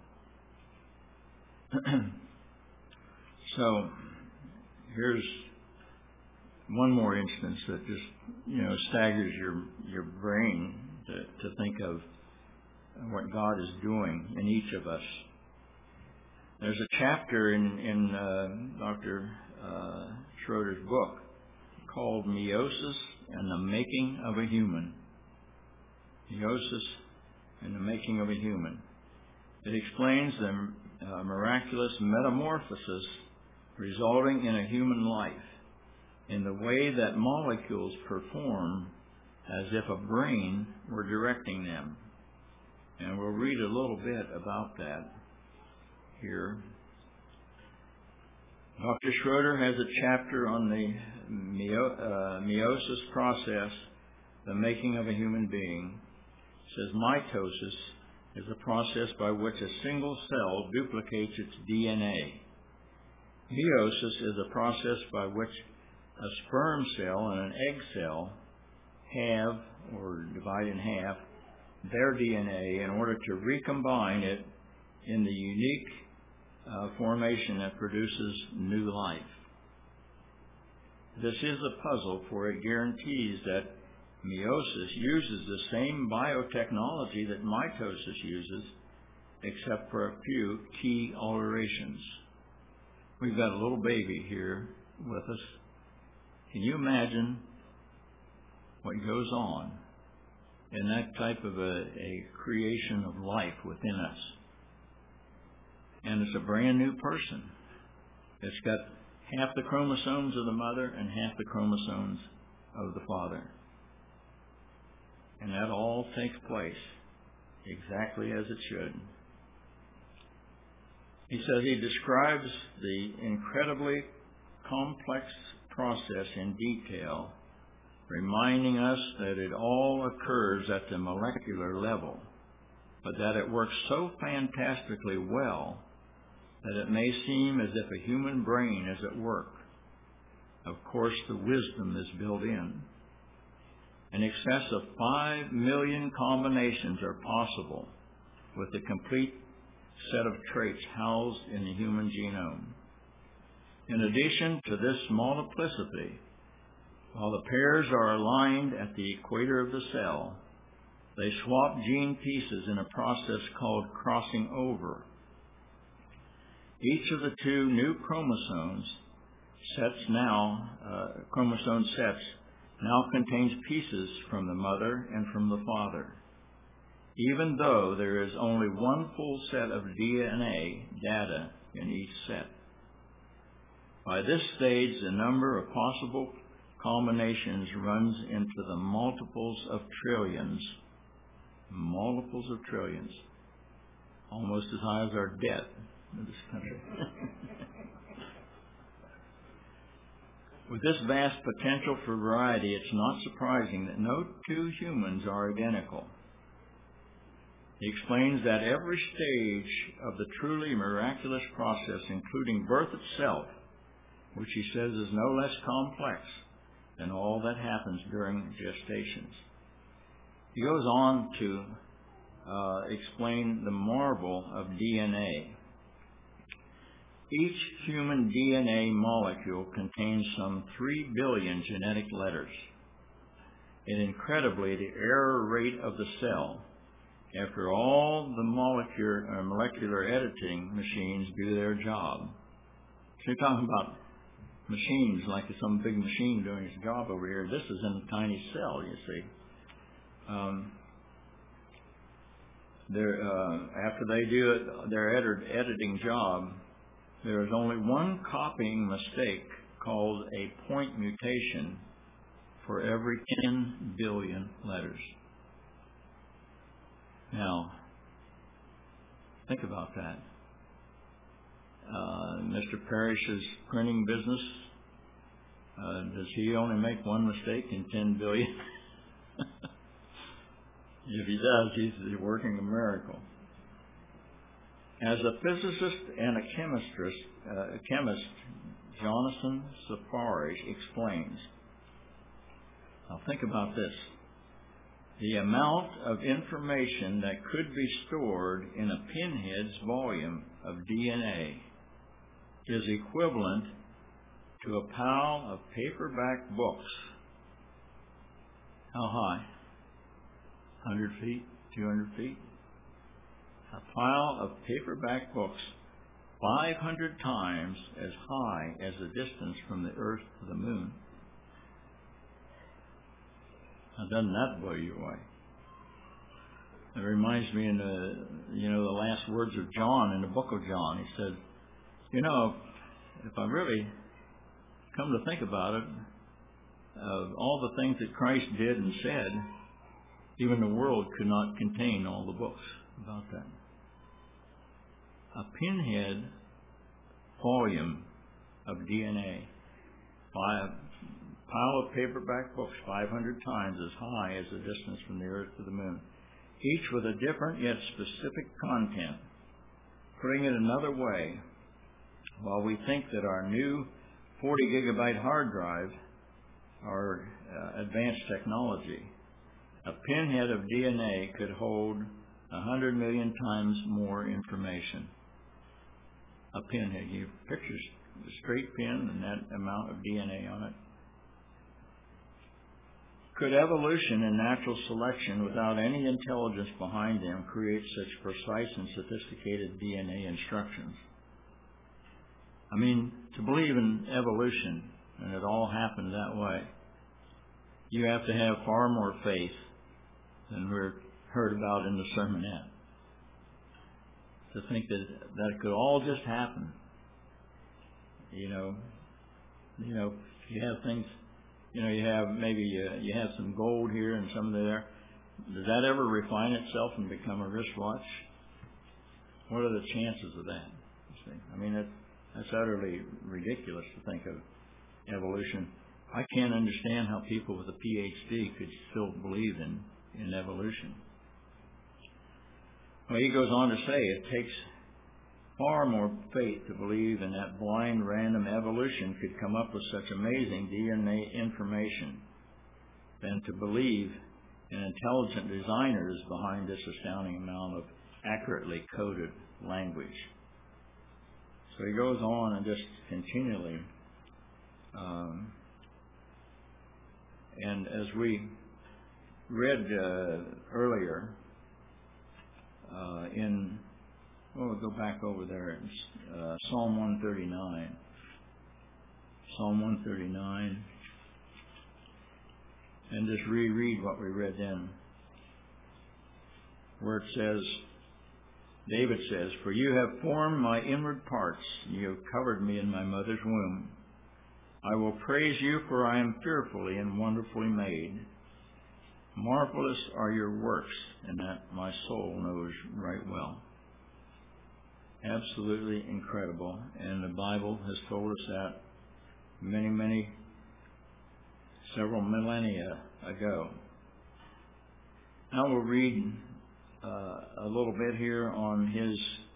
Speaker 1: So here's one more instance that just, staggers your brain to think of what God is doing in each of us. There's a chapter in Dr. Schroeder's book called Meiosis and the Making of a Human. Meiosis and the Making of a Human. It explains the miraculous metamorphosis resulting in a human life in the way that molecules perform as if a brain were directing them. And we'll read a little bit about that here. Dr. Schroeder has a chapter on the meiosis process, the making of a human being. It says mitosis is a process by which a single cell duplicates its DNA. Meiosis is a process by which a sperm cell and an egg cell have, or divide in half, their DNA in order to recombine it in the unique formation that produces new life. This is a puzzle, for it guarantees that meiosis uses the same biotechnology that mitosis uses, except for a few key alterations. We've got a little baby here with us. Can you imagine what goes on in that type of a creation of life within us. And it's a brand new person. It's got half the chromosomes of the mother and half the chromosomes of the father. And that all takes place exactly as it should. He says he describes the incredibly complex process in detail, reminding us that it all occurs at the molecular level, but that it works so fantastically well that it may seem as if a human brain is at work. Of course, the wisdom is built in. In excess of 5 million combinations are possible with the complete set of traits housed in the human genome. In addition to this multiplicity, while the pairs are aligned at the equator of the cell, they swap gene pieces in a process called crossing over. Each of the two new chromosome sets now contains pieces from the mother and from the father, even though there is only one full set of DNA data in each set. By this stage, the number of possible combinations runs into the multiples of trillions, almost as high as our debt in this country. With this vast potential for variety, it's not surprising that no two humans are identical. He explains that every stage of the truly miraculous process, including birth itself, which he says is no less complex than all that happens during gestations. He goes on to explain the marvel of DNA. Each human DNA molecule contains some 3 billion genetic letters. And incredibly, the error rate of the cell, after all the molecular editing machines do their job. So you're talking about machines like some big machine doing its job over here. This is in a tiny cell, you see. After they do their editing job, there is only one copying mistake called a point mutation for every 10 billion letters. Now, think about that. Mr. Parrish's printing business, does he only make one mistake in 10 billion? If he does, he's working a miracle. As a physicist and a chemist, Jonathan Safari explains. Now think about this. The amount of information that could be stored in a pinhead's volume of DNA is equivalent to a pile of paperback books. How high? 100 feet? 200 feet? A pile of paperback books 500 times as high as the distance from the Earth to the Moon. Now, doesn't that blow you away? It reminds me in the last words of John in the book of John. He said, if I really come to think about it, of all the things that Christ did and said, even the world could not contain all the books about that. A pinhead volume of DNA, a pile of paperback books 500 times as high as the distance from the Earth to the Moon, each with a different yet specific content. Putting it another way, while we think that our new 40 gigabyte hard drive are advanced technology, a pinhead of DNA could hold 100 million times more information. A pinhead, you picture a straight pin and that amount of DNA on it. Could evolution and natural selection, without any intelligence behind them, create such precise and sophisticated DNA instructions? I mean, to believe in evolution, and it all happened that way, you have to have far more faith than we're heard about in the sermonette. To think that it could all just happen. You know, you have things, you have maybe you have some gold here and some there. Does that ever refine itself and become a wristwatch? What are the chances of that? I mean, that's utterly ridiculous to think of evolution. I can't understand how people with a PhD could still believe in evolution. Well, he goes on to say it takes far more faith to believe in that blind random evolution could come up with such amazing DNA information than to believe in intelligent designers behind this astounding amount of accurately coded language. So he goes on and just continually, and as we read earlier we'll go back over there. It's Psalm 139. Psalm 139. And just reread what we read then, where it says, David says, "For you have formed my inward parts, and you have covered me in my mother's womb. I will praise you, for I am fearfully and wonderfully made. Marvelous are your works, and that my soul knows right well." Absolutely incredible. And the Bible has told us that several millennia ago. Now we'll read a little bit here on his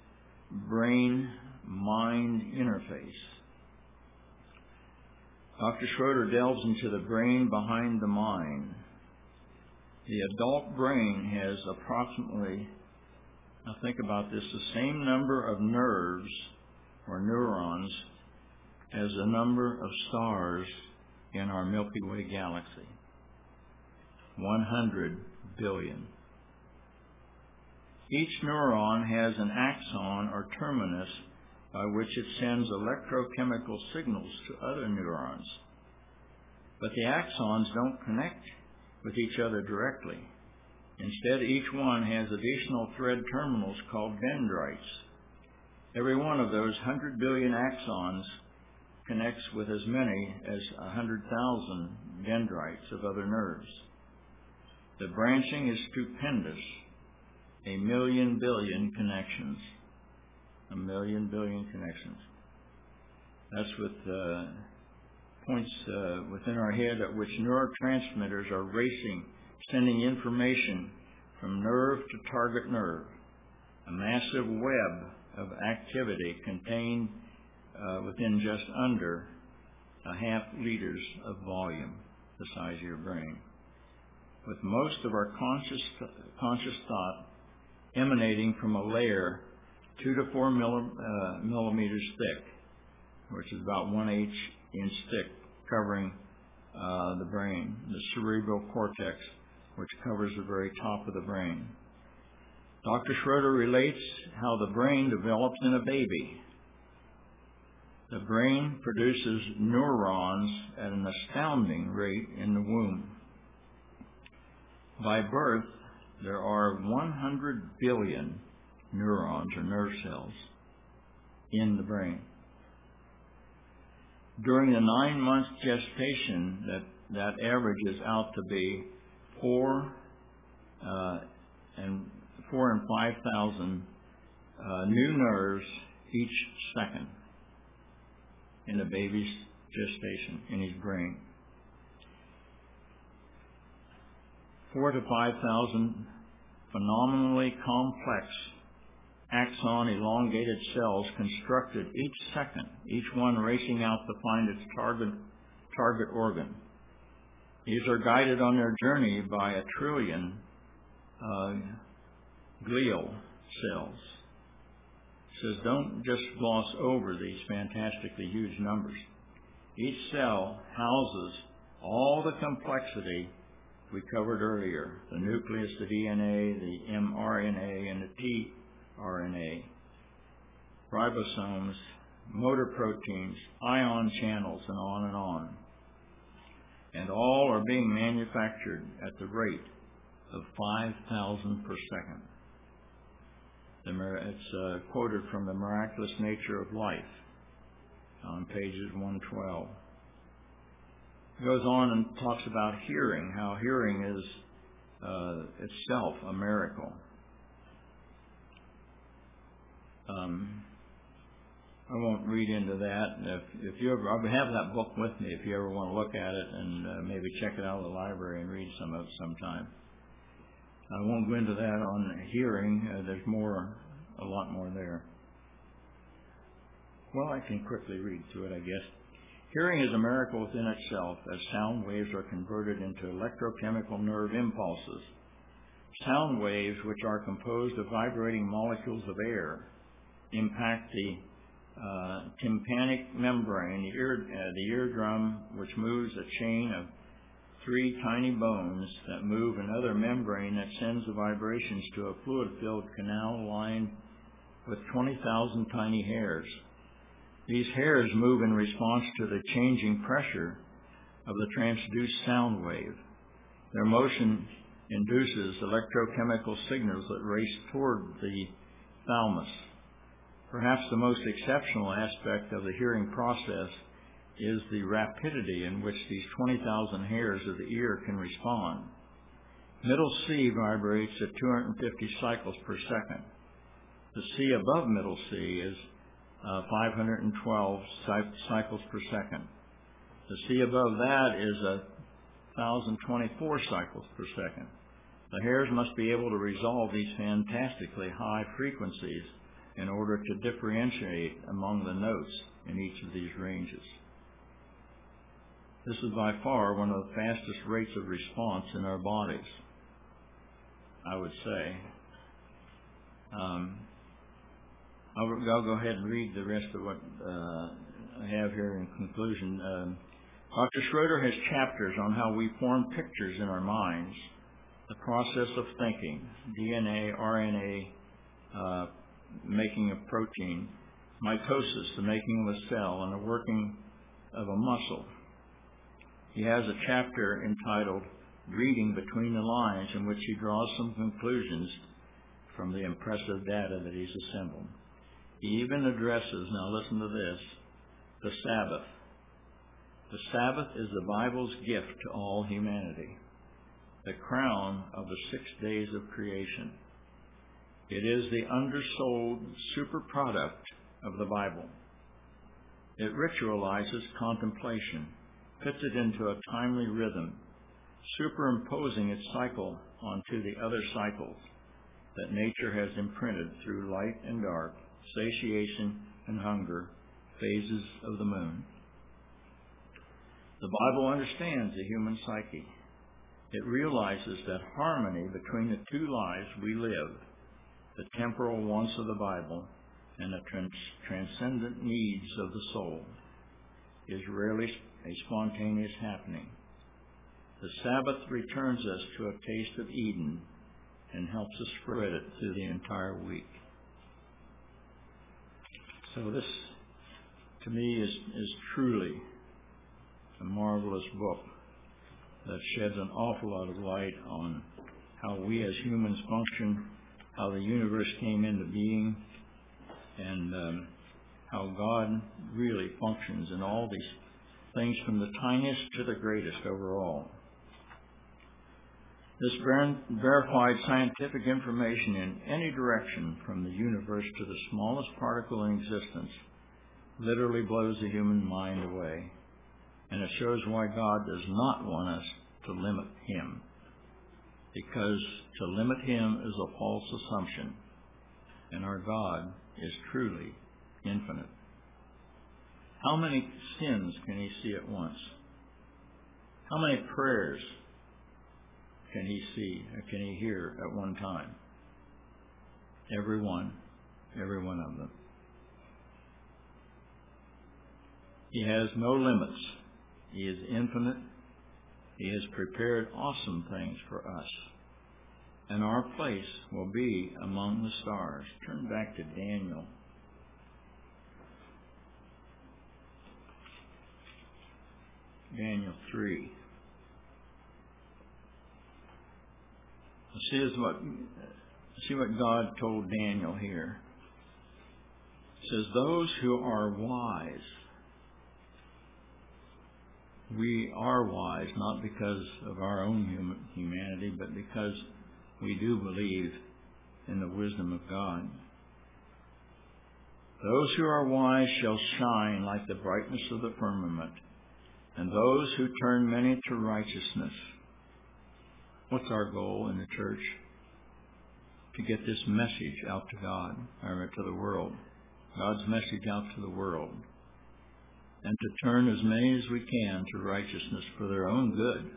Speaker 1: brain-mind interface. Dr. Schroeder delves into the brain behind the mind. The adult brain has approximately, now think about this, the same number of nerves or neurons as the number of stars in our Milky Way galaxy. 100 billion. Each neuron has an axon or terminus by which it sends electrochemical signals to other neurons. But the axons don't connect with each other directly. Instead, each one has additional thread terminals called dendrites. Every one of those 100 billion axons connects with as many as 100,000 dendrites of other nerves. The branching is stupendous. 1,000,000 billion connections. 1,000,000 billion connections. That's with points within our head at which neurotransmitters are racing, sending information from nerve to target nerve. A massive web of activity contained within just under a half liters of volume, the size of your brain. With most of our conscious thought emanating from a layer 2 to 4 millimeters thick, which is about 1/8 inch thick, covering the brain, the cerebral cortex, which covers the very top of the brain. Dr. Schroeder relates how the brain develops in a baby. The brain produces neurons at an astounding rate in the womb. By birth, there are 100 billion neurons or nerve cells in the brain. During the 9-month gestation, that averages out to be 4 and 5,000 new nerves each second in the baby's gestation in his brain. 4,000 to 5,000 phenomenally complex axon elongated cells constructed each second, each one racing out to find its target organ. These are guided on their journey by 1 trillion glial cells. It says don't just gloss over these fantastically huge numbers. Each cell houses all the complexity we covered earlier: the nucleus, the DNA, the mRNA, and the tRNA, ribosomes, motor proteins, ion channels, and on and on. and all are being manufactured at the rate of 5,000 per second. It's quoted from The Miraculous Nature of Life on pages 112. It goes on and talks about hearing, how hearing is itself a miracle. I won't read into that. If you ever, I have that book with me if you ever want to look at it and maybe check it out of the library and read some of it sometime. I won't go into that on hearing. There's a lot more there. Well, I can quickly read through it, I guess. Hearing is a miracle within itself, as sound waves are converted into electrochemical nerve impulses. Sound waves, which are composed of vibrating molecules of air, impact the tympanic membrane, the eardrum, which moves a chain of 3 tiny bones that move another membrane that sends the vibrations to a fluid-filled canal lined with 20,000 tiny hairs. These hairs move in response to the changing pressure of the transduced sound wave. Their motion induces electrochemical signals that race toward the thalamus. Perhaps the most exceptional aspect of the hearing process is the rapidity in which these 20,000 hairs of the ear can respond. Middle C vibrates at 250 cycles per second. The C above middle C is 512 cycles per second. The C above that is 1,024 cycles per second. The hairs must be able to resolve these fantastically high frequencies in order to differentiate among the notes in each of these ranges. This is by far one of the fastest rates of response in our bodies, I would say. I'll go ahead and read the rest of what I have here in conclusion. Dr. Schroeder has chapters on how we form pictures in our minds, the process of thinking, DNA, RNA, making of protein, mitosis, the making of a cell, and the working of a muscle. He has a chapter entitled Reading Between the Lines, in which he draws some conclusions from the impressive data that he's assembled. He even addresses, now listen to this, the Sabbath. The Sabbath is the Bible's gift to all humanity, the crown of the 6 days of creation. It is the undersold superproduct of the Bible. It ritualizes contemplation, fits it into a timely rhythm, superimposing its cycle onto the other cycles that nature has imprinted through light and dark, satiation and hunger, phases of the moon. The Bible understands the human psyche. It realizes that harmony between the two lives we live, the temporal wants of the Bible and the transcendent needs of the soul, is rarely a spontaneous happening. The Sabbath returns us to a taste of Eden and helps us spread it through the entire week. So this, to me, is truly a marvelous book that sheds an awful lot of light on how we as humans function, how the universe came into being, and how God really functions in all these things from the tiniest to the greatest overall. This verified scientific information in any direction from the universe to the smallest particle in existence literally blows the human mind away. And it shows why God does not want us to limit Him. Because to limit Him is a false assumption. And our God is truly infinite. How many sins can He see at once? How many prayers can He see, or can He hear at one time? Every one of them. He has no limits. He is infinite. He has prepared awesome things for us. And our place will be among the stars. Turn back to Daniel. Daniel 3. See what God told Daniel here. It says, those who are wise. We are wise, not because of our own humanity, but because we do believe in the wisdom of God. Those who are wise shall shine like the brightness of the firmament, and those who turn many to righteousness. What's our goal in the church? To get this message out to God, or to the world. God's message out to the world. And to turn as many as we can to righteousness for their own good.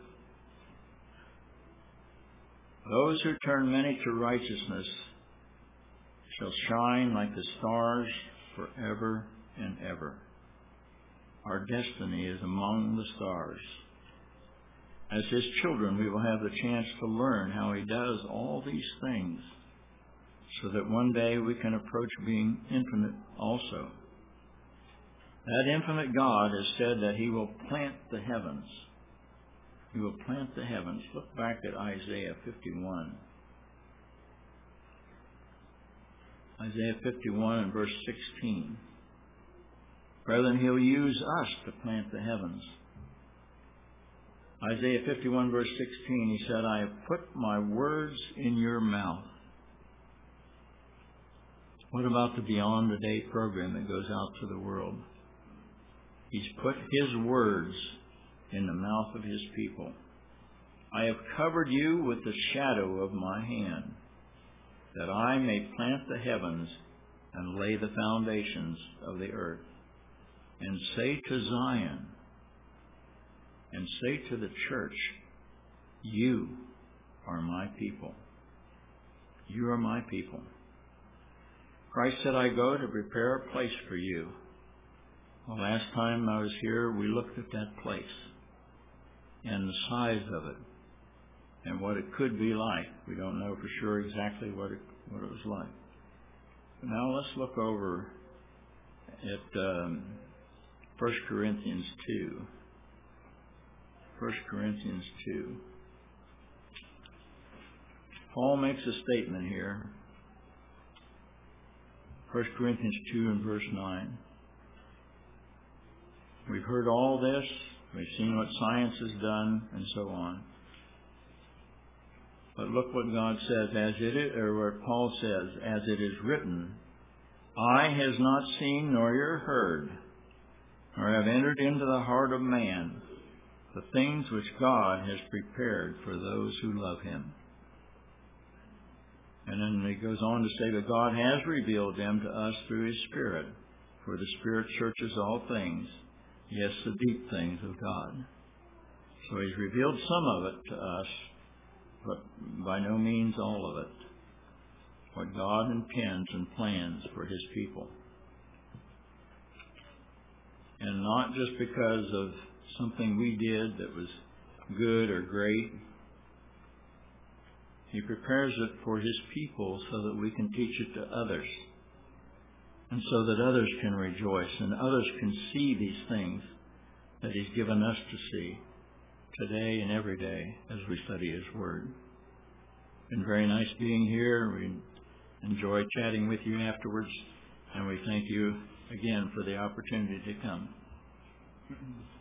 Speaker 1: Those who turn many to righteousness shall shine like the stars forever and ever. Our destiny is among the stars. As His children, we will have the chance to learn how He does all these things, so that one day we can approach being infinite also. That infinite God has said that He will plant the heavens. He will plant the heavens. Look back at Isaiah 51. Isaiah 51 and verse 16. Brethren, He'll use us to plant the heavens. Isaiah 51 verse 16, He said, I have put my words in your mouth. What about the Beyond the Day program that goes out to the world? He's put His words in the mouth of His people. I have covered you with the shadow of my hand, that I may plant the heavens and lay the foundations of the earth, and say to Zion, and say to the church, you are my people. You are my people. Christ said, I go to prepare a place for you. The last time I was here, we looked at that place and the size of it and what it could be like. We don't know for sure exactly what it was like. But now let's look over at 1 Corinthians 2. 1 Corinthians 2. Paul makes a statement here. 1 Corinthians 2 and verse 9. We've heard all this. We've seen what science has done and so on. But look what God says, as it is, or what Paul says, as it is written, eye has not seen nor ear heard, nor have entered into the heart of man the things which God has prepared for those who love Him. And then he goes on to say that God has revealed them to us through His Spirit, for the Spirit searches all things, yes, the deep things of God. So He's revealed some of it to us, but by no means all of it. What God intends and plans for His people. And not just because of something we did that was good or great. He prepares it for His people so that we can teach it to others. And so that others can rejoice and others can see these things that He's given us to see today and every day as we study His Word. It's been very nice being here. We enjoy chatting with you afterwards. And we thank you again for the opportunity to come.